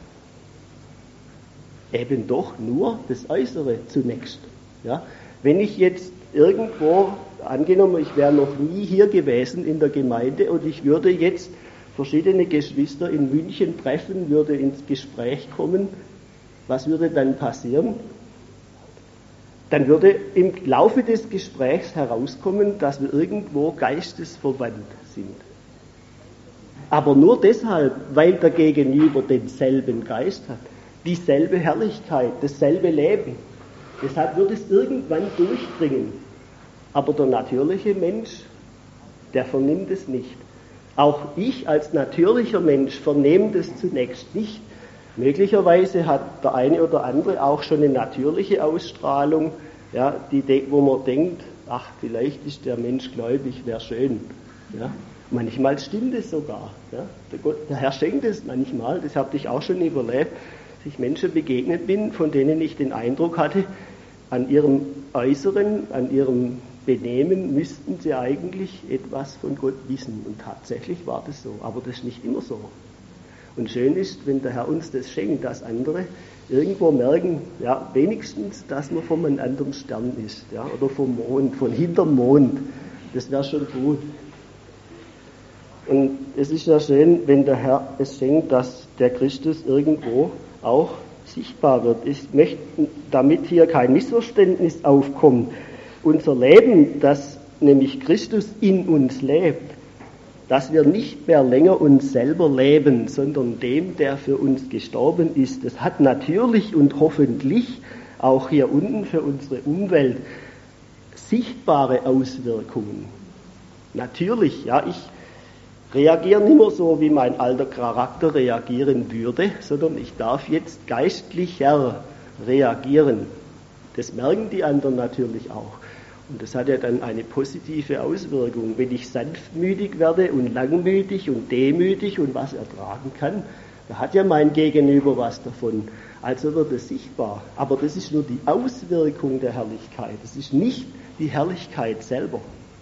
Eben doch nur das Äußere zunächst. Ja? Wenn ich jetzt irgendwo, angenommen, ich wäre noch nie hier gewesen in der Gemeinde und ich würde jetzt verschiedene Geschwister in München treffen, würde ins Gespräch kommen, was würde dann passieren? Dann würde im Laufe des Gesprächs herauskommen, dass wir irgendwo geistesverwandt sind. Aber nur deshalb, weil der Gegenüber denselben Geist hat, dieselbe Herrlichkeit, dasselbe Leben. Deshalb wird es irgendwann durchdringen. Aber der natürliche Mensch, der vernimmt es nicht. Auch ich als natürlicher Mensch vernehme das zunächst nicht. Möglicherweise hat der eine oder andere auch schon eine natürliche Ausstrahlung, ja, die, wo man denkt, ach, vielleicht ist der Mensch gläubig, wäre schön. Ja. Manchmal stimmt es sogar. Ja. Der, Gott, der Herr schenkt es manchmal, das habe ich auch schon überlebt, dass ich Menschen begegnet bin, von denen ich den Eindruck hatte, an ihrem Äußeren, an ihrem Benehmen müssten sie eigentlich etwas von Gott wissen. Und tatsächlich war das so, aber das ist nicht immer so. Und schön ist, wenn der Herr uns das schenkt, dass andere irgendwo merken, ja, wenigstens, dass man von einem anderen Stern ist, ja, oder vom Mond, von hinterm Mond. Das wäre schon gut. Und es ist ja schön, wenn der Herr es schenkt, dass der Christus irgendwo auch sichtbar wird. Ich möchte, damit hier kein Missverständnis aufkommt, unser Leben, das nämlich Christus in uns lebt, dass wir nicht mehr länger uns selber leben, sondern dem, der für uns gestorben ist. Das hat natürlich und hoffentlich auch hier unten für unsere Umwelt sichtbare Auswirkungen. Natürlich, ja, ich reagiere nicht mehr so, wie mein alter Charakter reagieren würde, sondern ich darf jetzt geistlicher reagieren. Das merken die anderen natürlich auch. Und das hat ja dann eine positive Auswirkung. Wenn ich sanftmütig werde und langmütig und demütig und was ertragen kann, da hat ja mein Gegenüber was davon. Also wird es sichtbar. Aber das ist nur die Auswirkung der Herrlichkeit. Das ist nicht die Herrlichkeit selber.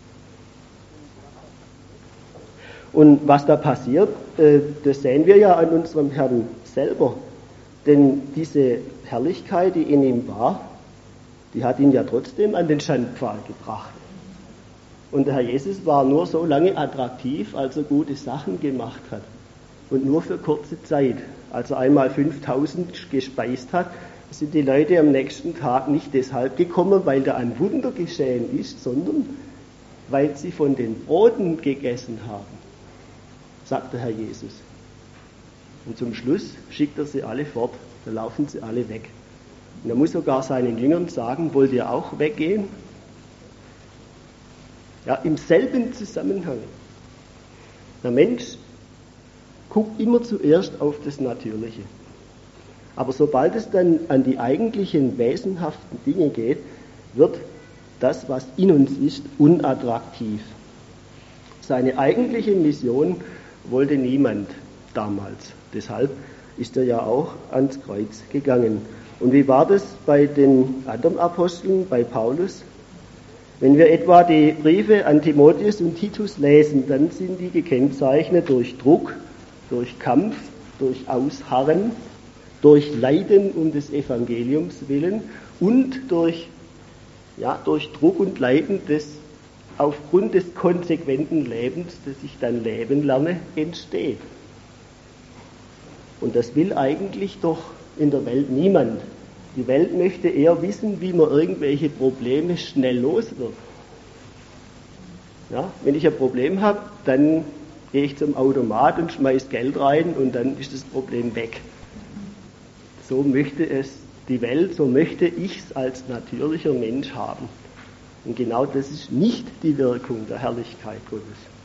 Und was da passiert, das sehen wir ja an unserem Herrn selber. Denn diese Herrlichkeit, die in ihm war, die hat ihn ja trotzdem an den Schandpfahl gebracht. Und der Herr Jesus war nur so lange attraktiv, als er gute Sachen gemacht hat. Und nur für kurze Zeit. Als er einmal fünftausend gespeist hat, sind die Leute am nächsten Tag nicht deshalb gekommen, weil da ein Wunder geschehen ist, sondern weil sie von den Broten gegessen haben, sagt der Herr Jesus. Und zum Schluss schickt er sie alle fort, da laufen sie alle weg. Und er muss sogar seinen Jüngern sagen, wollt ihr auch weggehen? Ja, im selben Zusammenhang. Der Mensch guckt immer zuerst auf das Natürliche. Aber sobald es dann an die eigentlichen wesenhaften Dinge geht, wird das, was in uns ist, unattraktiv. Seine eigentliche Mission wollte niemand damals. Deshalb ist er ja auch ans Kreuz gegangen. Und wie war das bei den anderen Aposteln, bei Paulus? Wenn wir etwa die Briefe an Timotheus und Titus lesen, dann sind die gekennzeichnet durch Druck, durch Kampf, durch Ausharren, durch Leiden um des Evangeliums willen und durch, ja, durch Druck und Leiden, das aufgrund des konsequenten Lebens, das ich dann leben lerne, entsteht. Und das will eigentlich doch in der Welt niemand. Die Welt möchte eher wissen, wie man irgendwelche Probleme schnell los wird. Ja, wenn ich ein Problem habe, dann gehe ich zum Automat und schmeiße Geld rein und dann ist das Problem weg. So möchte es die Welt, so möchte ich es als natürlicher Mensch haben. Und genau das ist nicht die Wirkung der Herrlichkeit Gottes.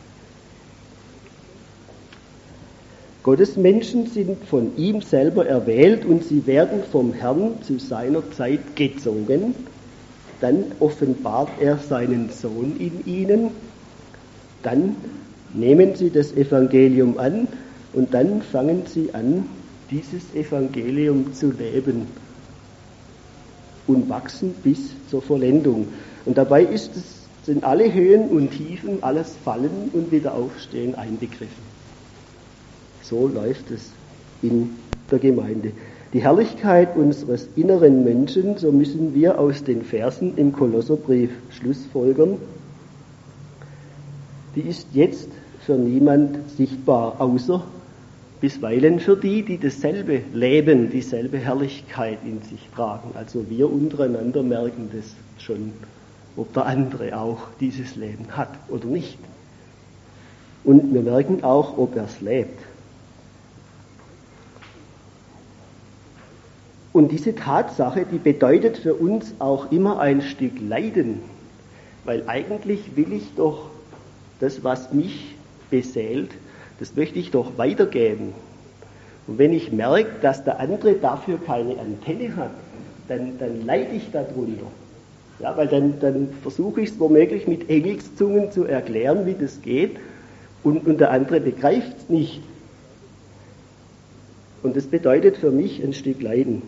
Gottes Menschen sind von ihm selber erwählt und sie werden vom Herrn zu seiner Zeit gezogen. Dann offenbart er seinen Sohn in ihnen. Dann nehmen sie das Evangelium an und dann fangen sie an, dieses Evangelium zu leben und wachsen bis zur Vollendung. Und dabei ist es, sind alle Höhen und Tiefen, alles Fallen und Wiederaufstehen einbegriffen. So läuft es in der Gemeinde. Die Herrlichkeit unseres inneren Menschen, so müssen wir aus den Versen im Kolosserbrief schlussfolgern, die ist jetzt für niemand sichtbar, außer bisweilen für die, die dasselbe Leben, dieselbe Herrlichkeit in sich tragen. Also wir untereinander merken das schon, ob der andere auch dieses Leben hat oder nicht. Und wir merken auch, ob er es lebt. Und diese Tatsache, die bedeutet für uns auch immer ein Stück Leiden, weil eigentlich will ich doch das, was mich beseelt, das möchte ich doch weitergeben. Und wenn ich merke, dass der andere dafür keine Antenne hat, dann, dann leide ich darunter. Ja, weil dann, dann versuche ich es womöglich mit Engelszungen zu erklären, wie das geht, und, und der andere begreift es nicht. Und das bedeutet für mich ein Stück Leiden.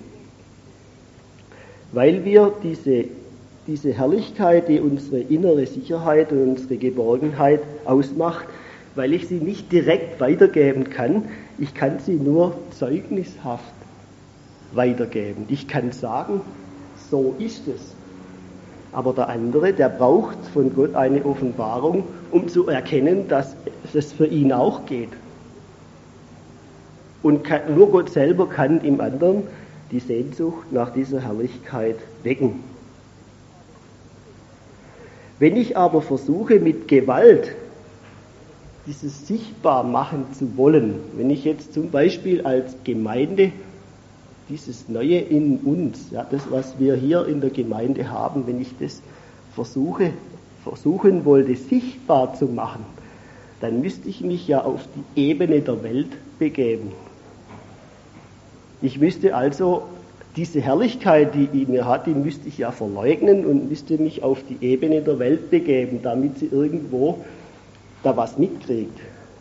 Weil wir diese, diese Herrlichkeit, die unsere innere Sicherheit und unsere Geborgenheit ausmacht, weil ich sie nicht direkt weitergeben kann, ich kann sie nur zeugnishaft weitergeben. Ich kann sagen, so ist es. Aber der andere, der braucht von Gott eine Offenbarung, um zu erkennen, dass es für ihn auch geht. Und kann, nur Gott selber kann im anderen die Sehnsucht nach dieser Herrlichkeit wecken. Wenn ich aber versuche, mit Gewalt dieses sichtbar machen zu wollen, wenn ich jetzt zum Beispiel als Gemeinde dieses Neue in uns, ja, das, was wir hier in der Gemeinde haben, wenn ich das versuche, versuchen wollte, sichtbar zu machen, dann müsste ich mich ja auf die Ebene der Welt begeben. Ich müsste also diese Herrlichkeit, die in mir hat, die müsste ich ja verleugnen und müsste mich auf die Ebene der Welt begeben, damit sie irgendwo da was mitkriegt.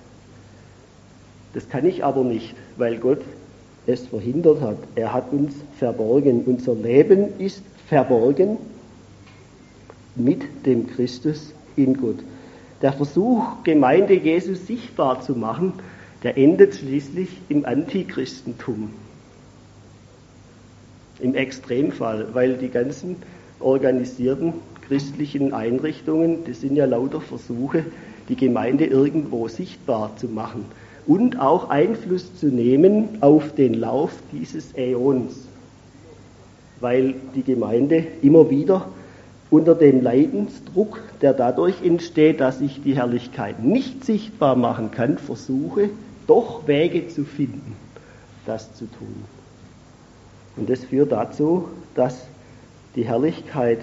Das kann ich aber nicht, weil Gott es verhindert hat. Er hat uns verborgen. Unser Leben ist verborgen mit dem Christus in Gott. Der Versuch, Gemeinde Jesus sichtbar zu machen, der endet schließlich im Antichristentum. Im Extremfall, weil die ganzen organisierten christlichen Einrichtungen, das sind ja lauter Versuche, die Gemeinde irgendwo sichtbar zu machen und auch Einfluss zu nehmen auf den Lauf dieses Äons, weil die Gemeinde immer wieder unter dem Leidensdruck, der dadurch entsteht, dass ich die Herrlichkeit nicht sichtbar machen kann, versuche, doch Wege zu finden, das zu tun. Und das führt dazu, dass die Herrlichkeit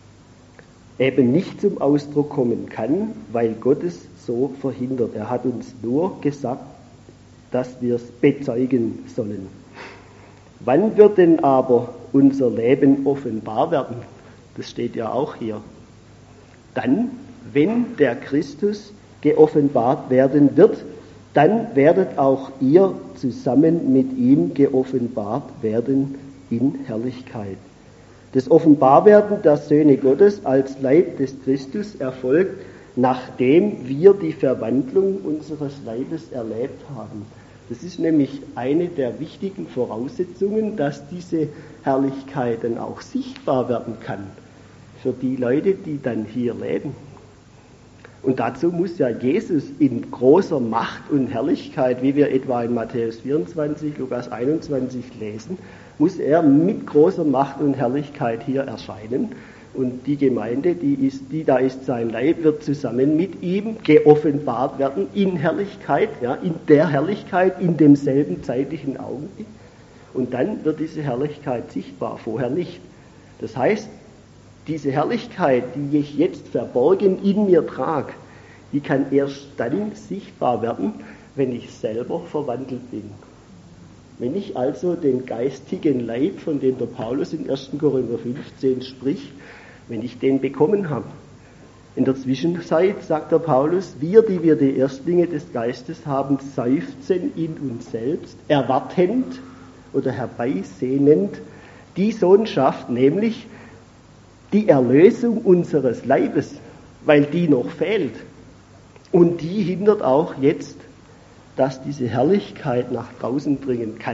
eben nicht zum Ausdruck kommen kann, weil Gott es so verhindert. Er hat uns nur gesagt, dass wir es bezeugen sollen. Wann wird denn aber unser Leben offenbar werden? Das steht ja auch hier. Dann, wenn der Christus geoffenbart werden wird, dann werdet auch ihr zusammen mit ihm geoffenbart werden in Herrlichkeit. Das Offenbarwerden der Söhne Gottes als Leib des Christus erfolgt, nachdem wir die Verwandlung unseres Leibes erlebt haben. Das ist nämlich eine der wichtigen Voraussetzungen, dass diese Herrlichkeit dann auch sichtbar werden kann für die Leute, die dann hier leben. Und dazu muss ja Jesus in großer Macht und Herrlichkeit, wie wir etwa in Matthäus vierundzwanzig, Lukas einundzwanzig lesen, muss er mit großer Macht und Herrlichkeit hier erscheinen. Und die Gemeinde, die, ist, die da ist sein Leib, wird zusammen mit ihm geoffenbart werden in Herrlichkeit, ja, in der Herrlichkeit, in demselben zeitlichen Augenblick. Und dann wird diese Herrlichkeit sichtbar, vorher nicht. Das heißt, diese Herrlichkeit, die ich jetzt verborgen in mir trage, die kann erst dann sichtbar werden, wenn ich selber verwandelt bin. Wenn ich also den geistigen Leib, von dem der Paulus in ersten Korinther fünfzehn spricht, wenn ich den bekommen habe. In der Zwischenzeit, sagt der Paulus, wir, die wir die Erstlinge des Geistes haben, seufzen in uns selbst, erwartend oder herbeisehnend die Sohnschaft, nämlich die Erlösung unseres Leibes, weil die noch fehlt. Und die hindert auch jetzt, dass diese Herrlichkeit nach draußen dringen kann.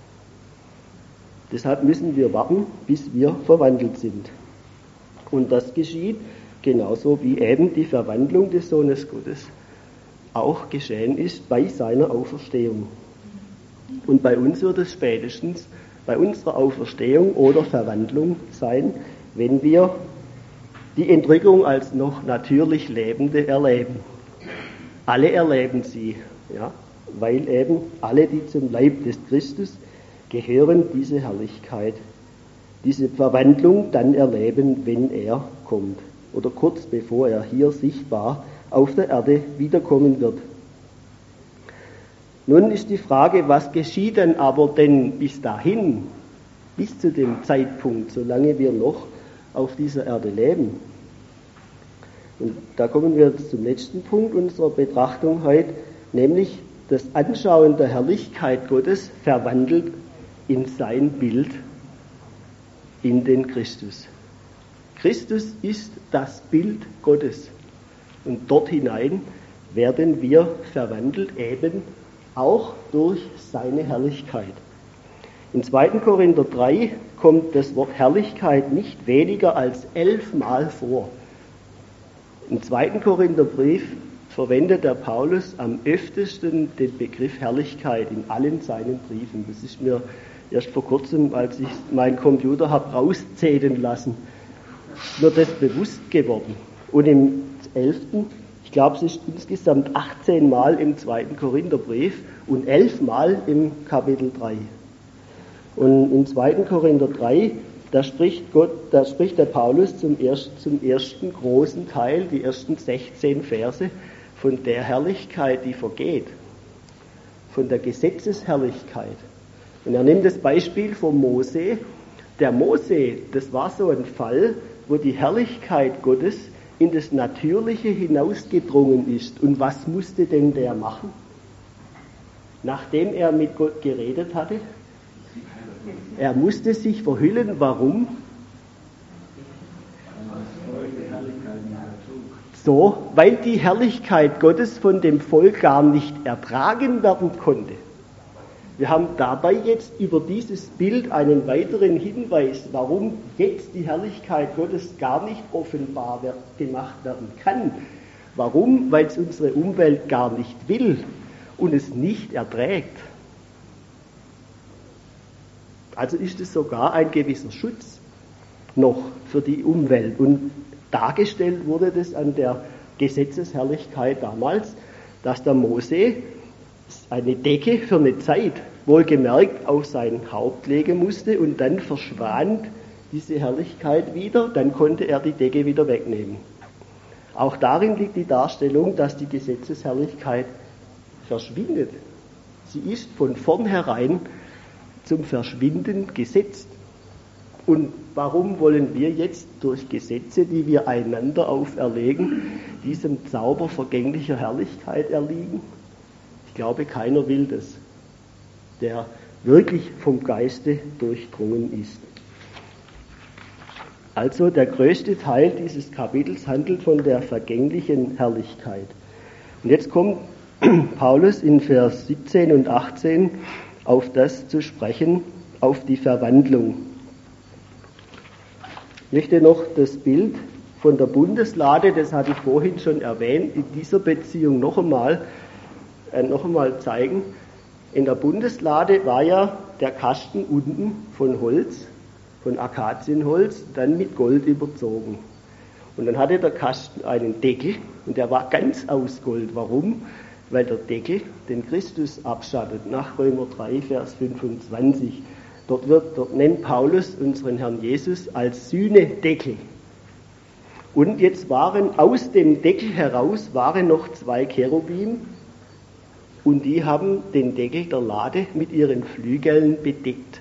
Deshalb müssen wir warten, bis wir verwandelt sind. Und das geschieht genauso wie eben die Verwandlung des Sohnes Gottes auch geschehen ist bei seiner Auferstehung. Und bei uns wird es spätestens bei unserer Auferstehung oder Verwandlung sein, wenn wir die Entrückung als noch natürlich Lebende erleben. Alle erleben sie, ja, weil eben alle, die zum Leib des Christus gehören, diese Herrlichkeit, diese Verwandlung dann erleben, wenn er kommt oder kurz bevor er hier sichtbar auf der Erde wiederkommen wird. Nun ist die Frage, was geschieht dann aber denn bis dahin, bis zu dem Zeitpunkt, solange wir noch auf dieser Erde leben? Und da kommen wir zum letzten Punkt unserer Betrachtung heute, nämlich das Anschauen der Herrlichkeit Gottes verwandelt in sein Bild, in den Christus. Christus ist das Bild Gottes und dort hinein werden wir verwandelt, eben auch durch seine Herrlichkeit. In zweiten Korinther drei kommt das Wort Herrlichkeit nicht weniger als elfmal vor. Im zweiten Korintherbrief verwendet der Paulus am öftesten den Begriff Herrlichkeit in allen seinen Briefen. Das ist mir erst vor kurzem, als ich meinen Computer habe rauszählen lassen, mir das bewusst geworden. Und im elften, ich glaube, es ist insgesamt achtzehn Mal im zweiten Korintherbrief und elf Mal im Kapitel drei. Und im zweiten Korinther drei, da spricht Gott, da spricht der Paulus zum ersten, zum ersten großen Teil, die ersten sechzehn Verse, von der Herrlichkeit, die vergeht, von der Gesetzesherrlichkeit. Und er nimmt das Beispiel von Mose. Der Mose, das war so ein Fall, wo die Herrlichkeit Gottes in das Natürliche hinausgedrungen ist. Und was musste denn der machen? Nachdem er mit Gott geredet hatte? Er musste sich verhüllen. Warum? So, weil die Herrlichkeit Gottes von dem Volk gar nicht ertragen werden konnte. Wir haben dabei jetzt über dieses Bild einen weiteren Hinweis, warum jetzt die Herrlichkeit Gottes gar nicht offenbar gemacht werden kann. Warum? Weil es unsere Umwelt gar nicht will und es nicht erträgt. Also ist es sogar ein gewisser Schutz noch für die Umwelt. Und dargestellt wurde das an der Gesetzesherrlichkeit damals, dass der Mose eine Decke für eine Zeit, wohlgemerkt, auf sein Haupt legen musste und dann verschwand diese Herrlichkeit wieder, dann konnte er die Decke wieder wegnehmen. Auch darin liegt die Darstellung, dass die Gesetzesherrlichkeit verschwindet. Sie ist von vornherein zum Verschwinden gesetzt. Und warum wollen wir jetzt durch Gesetze, die wir einander auferlegen, diesem Zauber vergänglicher Herrlichkeit erliegen? Ich glaube, keiner will das, der wirklich vom Geiste durchdrungen ist. Also der größte Teil dieses Kapitels handelt von der vergänglichen Herrlichkeit. Und jetzt kommt Paulus in Vers siebzehn und achtzehn auf das zu sprechen, auf die Verwandlung. Ich möchte noch das Bild von der Bundeslade, das hatte ich vorhin schon erwähnt, in dieser Beziehung noch einmal, äh, noch einmal zeigen. In der Bundeslade war ja der Kasten unten von Holz, von Akazienholz, dann mit Gold überzogen. Und dann hatte der Kasten einen Deckel und der war ganz aus Gold. Warum? Weil der Deckel den Christus abschattet, nach Römer drei, Vers fünfundzwanzig. Dort, wird, dort nennt Paulus unseren Herrn Jesus als Sühnedeckel. Und jetzt waren aus dem Deckel heraus waren noch zwei Cherubim und die haben den Deckel der Lade mit ihren Flügeln bedeckt.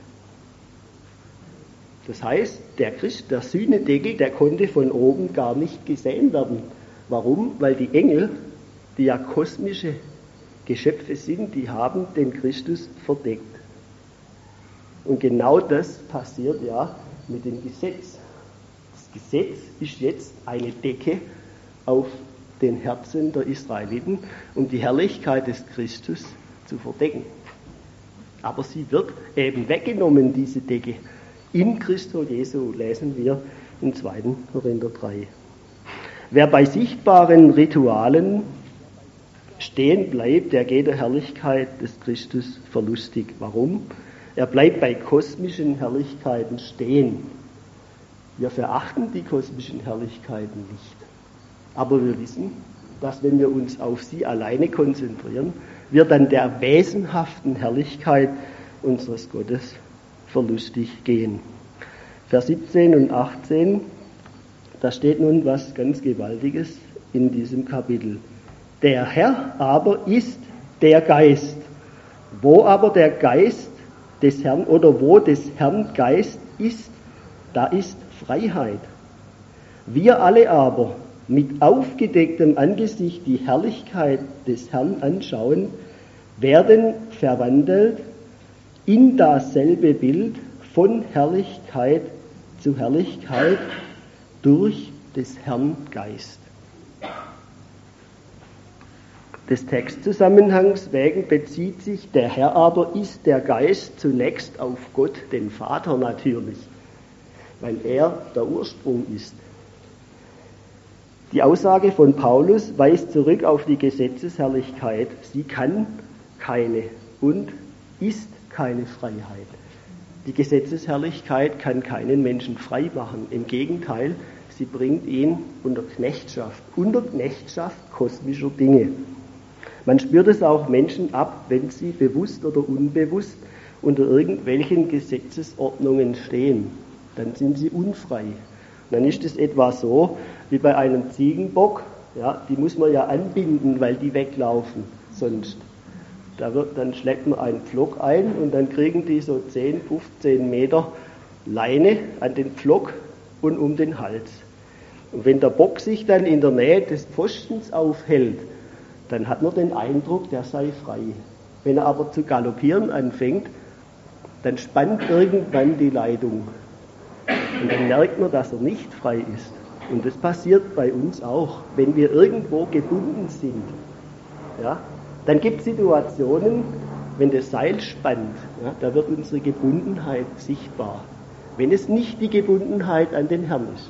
Das heißt, der Christ, der Sühnedeckel, der konnte von oben gar nicht gesehen werden. Warum? Weil die Engel, die ja kosmische Geschöpfe sind, die haben den Christus verdeckt. Und genau das passiert ja mit dem Gesetz. Das Gesetz ist jetzt eine Decke auf den Herzen der Israeliten, um die Herrlichkeit des Christus zu verdecken. Aber sie wird eben weggenommen, diese Decke. In Christo Jesu lesen wir im zweiten Korinther drei. Wer bei sichtbaren Ritualen stehen bleibt, der geht der Herrlichkeit des Christus verlustig. Warum? Er bleibt bei kosmischen Herrlichkeiten stehen. Wir verachten die kosmischen Herrlichkeiten nicht. Aber wir wissen, dass wenn wir uns auf sie alleine konzentrieren, wir dann der wesenhaften Herrlichkeit unseres Gottes verlustig gehen. Vers siebzehn und achtzehn, da steht nun was ganz Gewaltiges in diesem Kapitel. Der Herr aber ist der Geist. Wo aber der Geist des Herrn oder wo des Herrn Geist ist, da ist Freiheit. Wir alle aber mit aufgedecktem Angesicht die Herrlichkeit des Herrn anschauen, werden verwandelt in dasselbe Bild von Herrlichkeit zu Herrlichkeit durch des Herrn Geist. Des Textzusammenhangs wegen bezieht sich der Herr aber ist der Geist zunächst auf Gott, den Vater natürlich, weil er der Ursprung ist. Die Aussage von Paulus weist zurück auf die Gesetzesherrlichkeit. Sie kann keine und ist keine Freiheit. Die Gesetzesherrlichkeit kann keinen Menschen frei machen. Im Gegenteil, sie bringt ihn unter Knechtschaft, unter Knechtschaft kosmischer Dinge. Man spürt es auch Menschen ab, wenn sie bewusst oder unbewusst unter irgendwelchen Gesetzesordnungen stehen. Dann sind sie unfrei. Und dann ist es etwa so, wie bei einem Ziegenbock, ja, die muss man ja anbinden, weil die weglaufen sonst. Da wird, dann schlägt man einen Pflock ein und dann kriegen die so zehn, fünfzehn Meter Leine an den Pflock und um den Hals. Und wenn der Bock sich dann in der Nähe des Pfostens aufhält, dann hat man den Eindruck, der sei frei. Wenn er aber zu galoppieren anfängt, dann spannt irgendwann die Leitung. Und dann merkt man, dass er nicht frei ist. Und das passiert bei uns auch, wenn wir irgendwo gebunden sind. Ja, dann gibt es Situationen, wenn das Seil spannt, ja, da wird unsere Gebundenheit sichtbar. Wenn es nicht die Gebundenheit an den Herrn ist.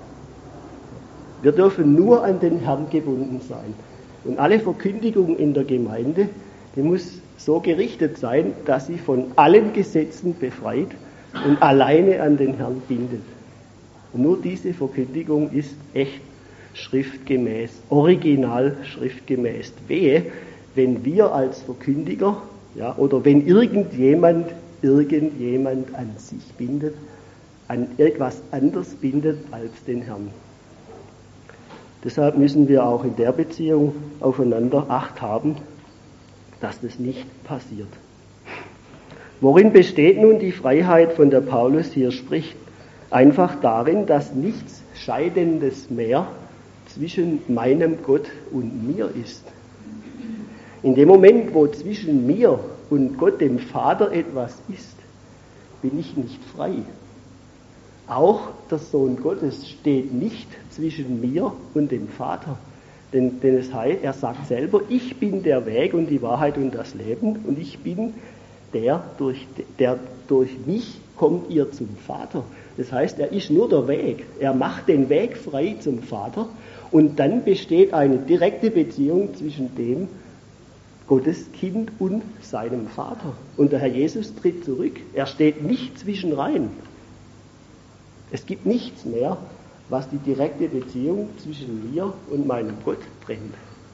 Wir dürfen nur an den Herrn gebunden sein. Und alle Verkündigung in der Gemeinde, die muss so gerichtet sein, dass sie von allen Gesetzen befreit und alleine an den Herrn bindet. Und nur diese Verkündigung ist echt schriftgemäß, original schriftgemäß. Wehe, wenn wir als Verkündiger, ja, oder wenn irgendjemand irgendjemand an sich bindet, an etwas anderes bindet als den Herrn. Deshalb müssen wir auch in der Beziehung aufeinander Acht haben, dass das nicht passiert. Worin besteht nun die Freiheit, von der Paulus hier spricht? Einfach darin, dass nichts Scheidendes mehr zwischen meinem Gott und mir ist. In dem Moment, wo zwischen mir und Gott, dem Vater, etwas ist, bin ich nicht frei. Auch der Sohn Gottes steht nicht zwischen mir und dem Vater. Denn, denn es heißt, er sagt selber, ich bin der Weg und die Wahrheit und das Leben und ich bin der, durch, der durch mich kommt ihr zum Vater. Das heißt, er ist nur der Weg. Er macht den Weg frei zum Vater und dann besteht eine direkte Beziehung zwischen dem Gottes Kind und seinem Vater. Und der Herr Jesus tritt zurück. Er steht nicht zwischen rein. Es gibt nichts mehr, was die direkte Beziehung zwischen mir und meinem Gott trennt.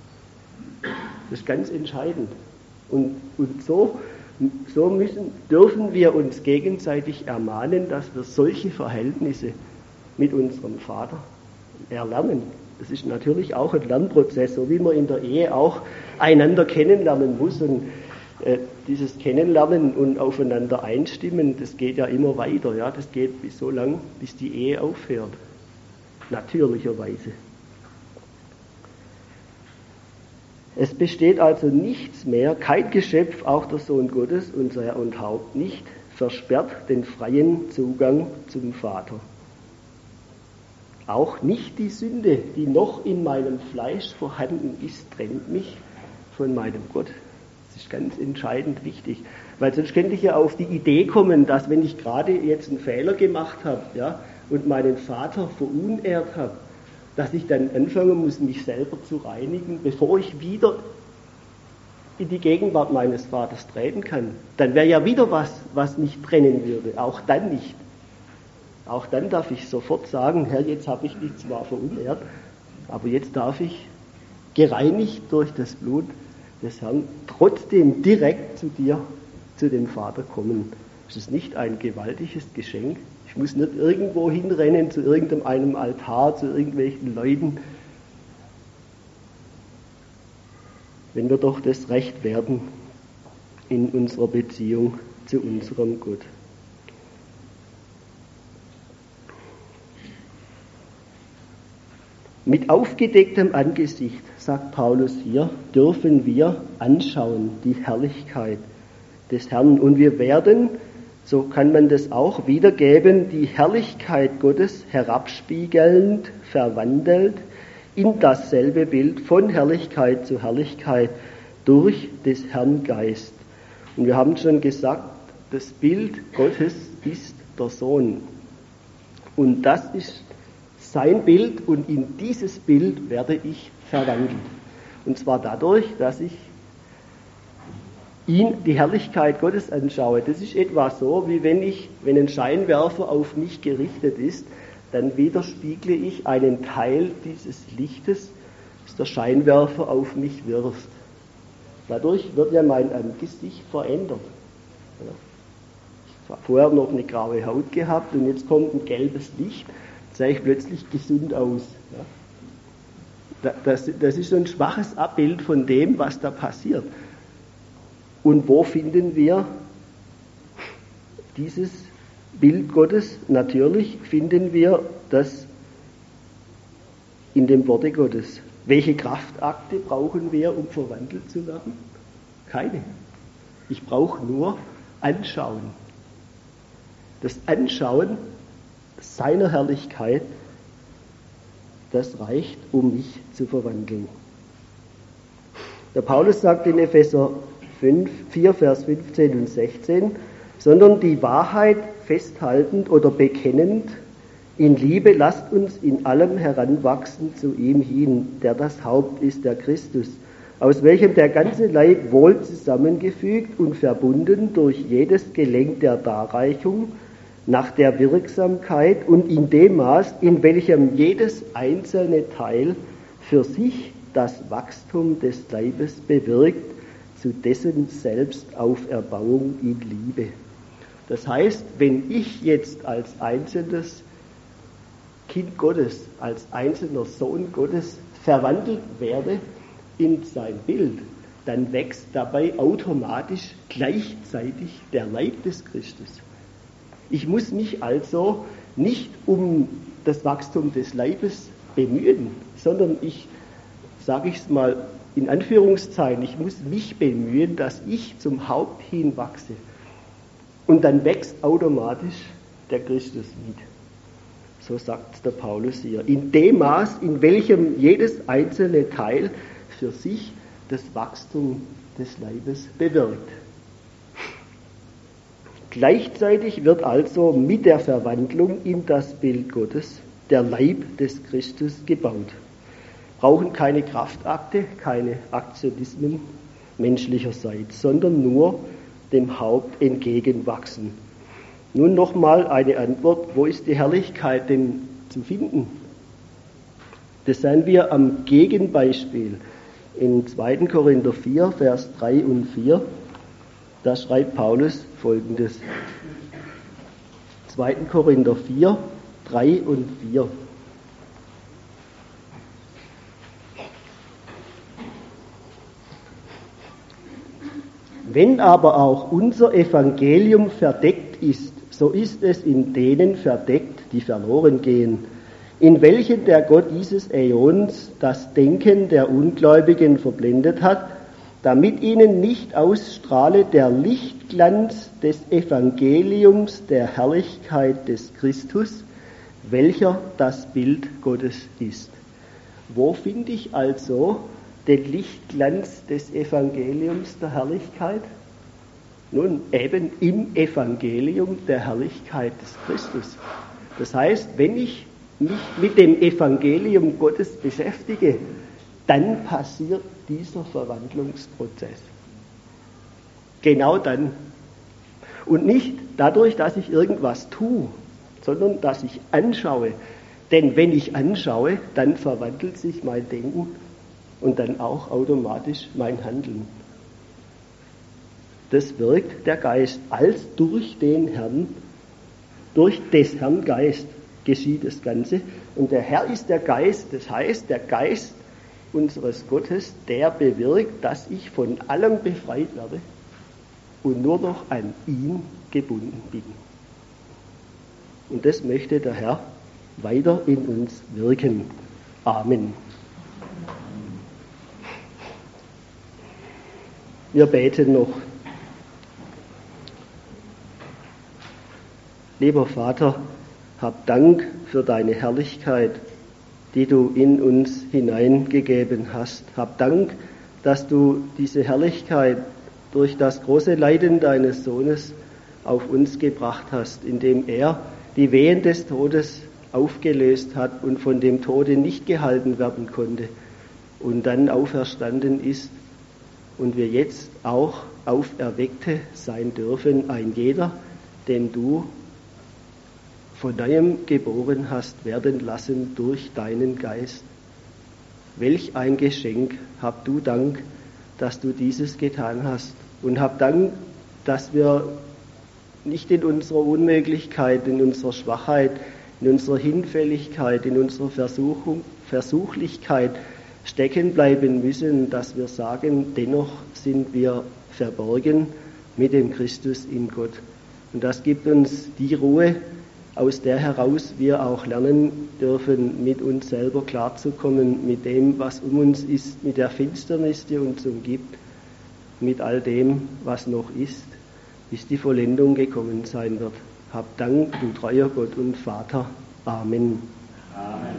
Das ist ganz entscheidend. Und, und so, so müssen, dürfen wir uns gegenseitig ermahnen, dass wir solche Verhältnisse mit unserem Vater erlernen. Das ist natürlich auch ein Lernprozess, so wie man in der Ehe auch einander kennenlernen muss. Und äh, dieses Kennenlernen und aufeinander einstimmen, das geht ja immer weiter. Ja? Das geht bis so lang, bis die Ehe aufhört. Natürlicherweise. Es besteht also nichts mehr, kein Geschöpf, auch der Sohn Gottes, unser Herr und Haupt nicht, versperrt den freien Zugang zum Vater. Auch nicht die Sünde, die noch in meinem Fleisch vorhanden ist, trennt mich von meinem Gott. Das ist ganz entscheidend wichtig, weil sonst könnte ich ja auf die Idee kommen, dass wenn ich gerade jetzt einen Fehler gemacht habe, ja, und meinen Vater verunehrt habe, dass ich dann anfangen muss, mich selber zu reinigen, bevor ich wieder in die Gegenwart meines Vaters treten kann. Dann wäre ja wieder was, was mich trennen würde. Auch dann nicht. Auch dann darf ich sofort sagen, Herr, jetzt habe ich dich zwar verunehrt, aber jetzt darf ich, gereinigt durch das Blut des Herrn, trotzdem direkt zu dir, zu dem Vater kommen. Ist es nicht ein gewaltiges Geschenk? Ich muss nicht irgendwo hinrennen zu irgendeinem Altar, zu irgendwelchen Leuten. Wenn wir doch das Recht werden. in unserer Beziehung zu unserem Gott. Mit aufgedecktem Angesicht, sagt Paulus hier, dürfen wir anschauen die Herrlichkeit des Herrn. Und wir werden, so kann man das auch wiedergeben, die Herrlichkeit Gottes herabspiegelnd, verwandelt in dasselbe Bild von Herrlichkeit zu Herrlichkeit durch des Herrn Geist. Und wir haben schon gesagt, das Bild Gottes ist der Sohn. Und das ist sein Bild und in dieses Bild werde ich verwandelt. Und zwar dadurch, dass ich ihn, die Herrlichkeit Gottes anschaue. Das ist etwa so, wie wenn ich, wenn ein Scheinwerfer auf mich gerichtet ist, dann widerspiegle ich einen Teil dieses Lichtes, das der Scheinwerfer auf mich wirft. Dadurch wird ja mein Angesicht verändert. Ich habe vorher noch eine graue Haut gehabt und jetzt kommt ein gelbes Licht, sehe ich plötzlich gesund aus. Das, das ist so ein schwaches Abbild von dem, was da passiert. Und wo finden wir dieses Bild Gottes? Natürlich finden wir das in dem Worte Gottes. Welche Kraftakte brauchen wir, um verwandelt zu werden? Keine. Ich brauche nur anschauen. Das Anschauen seiner Herrlichkeit, das reicht, um mich zu verwandeln. Der Paulus sagt in Epheser fünf, vier, Vers fünfzehn und sechzehn, sondern die Wahrheit festhaltend oder bekennend, in Liebe lasst uns in allem heranwachsen zu ihm hin, der das Haupt ist, der Christus, aus welchem der ganze Leib wohl zusammengefügt und verbunden durch jedes Gelenk der Darreichung nach der Wirksamkeit und in dem Maß, in welchem jedes einzelne Teil für sich das Wachstum des Leibes bewirkt, zu dessen Selbstauferbauung in Liebe. Das heißt, wenn ich jetzt als einzelnes Kind Gottes, als einzelner Sohn Gottes verwandelt werde in sein Bild, dann wächst dabei automatisch gleichzeitig der Leib des Christus. Ich muss mich also nicht um das Wachstum des Leibes bemühen, sondern ich, sage ich es mal in Anführungszeichen, ich muss mich bemühen, dass ich zum Haupt hin wachse. Und dann wächst automatisch der Christus mit. So sagt der Paulus hier. In dem Maß, in welchem jedes einzelne Teil für sich das Wachstum des Leibes bewirkt. Gleichzeitig wird also mit der Verwandlung in das Bild Gottes der Leib des Christus gebaut. Brauchen keine Kraftakte, keine Aktionismen menschlicherseits, sondern nur dem Haupt entgegenwachsen. Nun nochmal eine Antwort, wo ist die Herrlichkeit denn zu finden? Das sehen wir am Gegenbeispiel in zweiten Korinther vier, Vers drei und vier. Da schreibt Paulus Folgendes. zweiten Korinther vier, drei und vier. Wenn aber auch unser Evangelium verdeckt ist, so ist es in denen verdeckt, die verloren gehen, in welchen der Gott dieses Äons das Denken der Ungläubigen verblendet hat, damit ihnen nicht ausstrahle der Lichtglanz des Evangeliums der Herrlichkeit des Christus, welcher das Bild Gottes ist. Wo finde ich also den Lichtglanz des Evangeliums der Herrlichkeit? Nun, eben im Evangelium der Herrlichkeit des Christus. Das heißt, wenn ich mich mit dem Evangelium Gottes beschäftige, dann passiert dieser Verwandlungsprozess. Genau dann. Und nicht dadurch, dass ich irgendwas tue, sondern dass ich anschaue. Denn wenn ich anschaue, dann verwandelt sich mein Denken und dann auch automatisch mein Handeln. Das wirkt der Geist, als durch den Herrn, durch des Herrn Geist geschieht das Ganze. Und der Herr ist der Geist, das heißt, der Geist unseres Gottes, der bewirkt, dass ich von allem befreit werde, und nur noch an ihn gebunden bin. Und das möchte der Herr weiter in uns wirken. Amen. Wir beten noch. Lieber Vater, hab Dank für deine Herrlichkeit, die du in uns hineingegeben hast. Hab Dank, dass du diese Herrlichkeit durch das große Leiden deines Sohnes auf uns gebracht hast, indem er die Wehen des Todes aufgelöst hat und von dem Tode nicht gehalten werden konnte und dann auferstanden ist und wir jetzt auch Auferweckte sein dürfen, ein jeder, den du von neuem geboren hast werden lassen durch deinen Geist. Welch ein Geschenk, hab du Dank, dass du dieses getan hast und hab Dank, dass wir nicht in unserer Unmöglichkeit, in unserer Schwachheit, in unserer Hinfälligkeit, in unserer Versuchung, Versuchlichkeit stecken bleiben müssen, dass wir sagen, dennoch sind wir verborgen mit dem Christus in Gott. Und das gibt uns die Ruhe, aus der heraus wir auch lernen dürfen, mit uns selber klarzukommen, mit dem, was um uns ist, mit der Finsternis, die uns umgibt, mit all dem, was noch ist, bis die Vollendung gekommen sein wird. Hab Dank, du treuer Gott und Vater. Amen. Amen.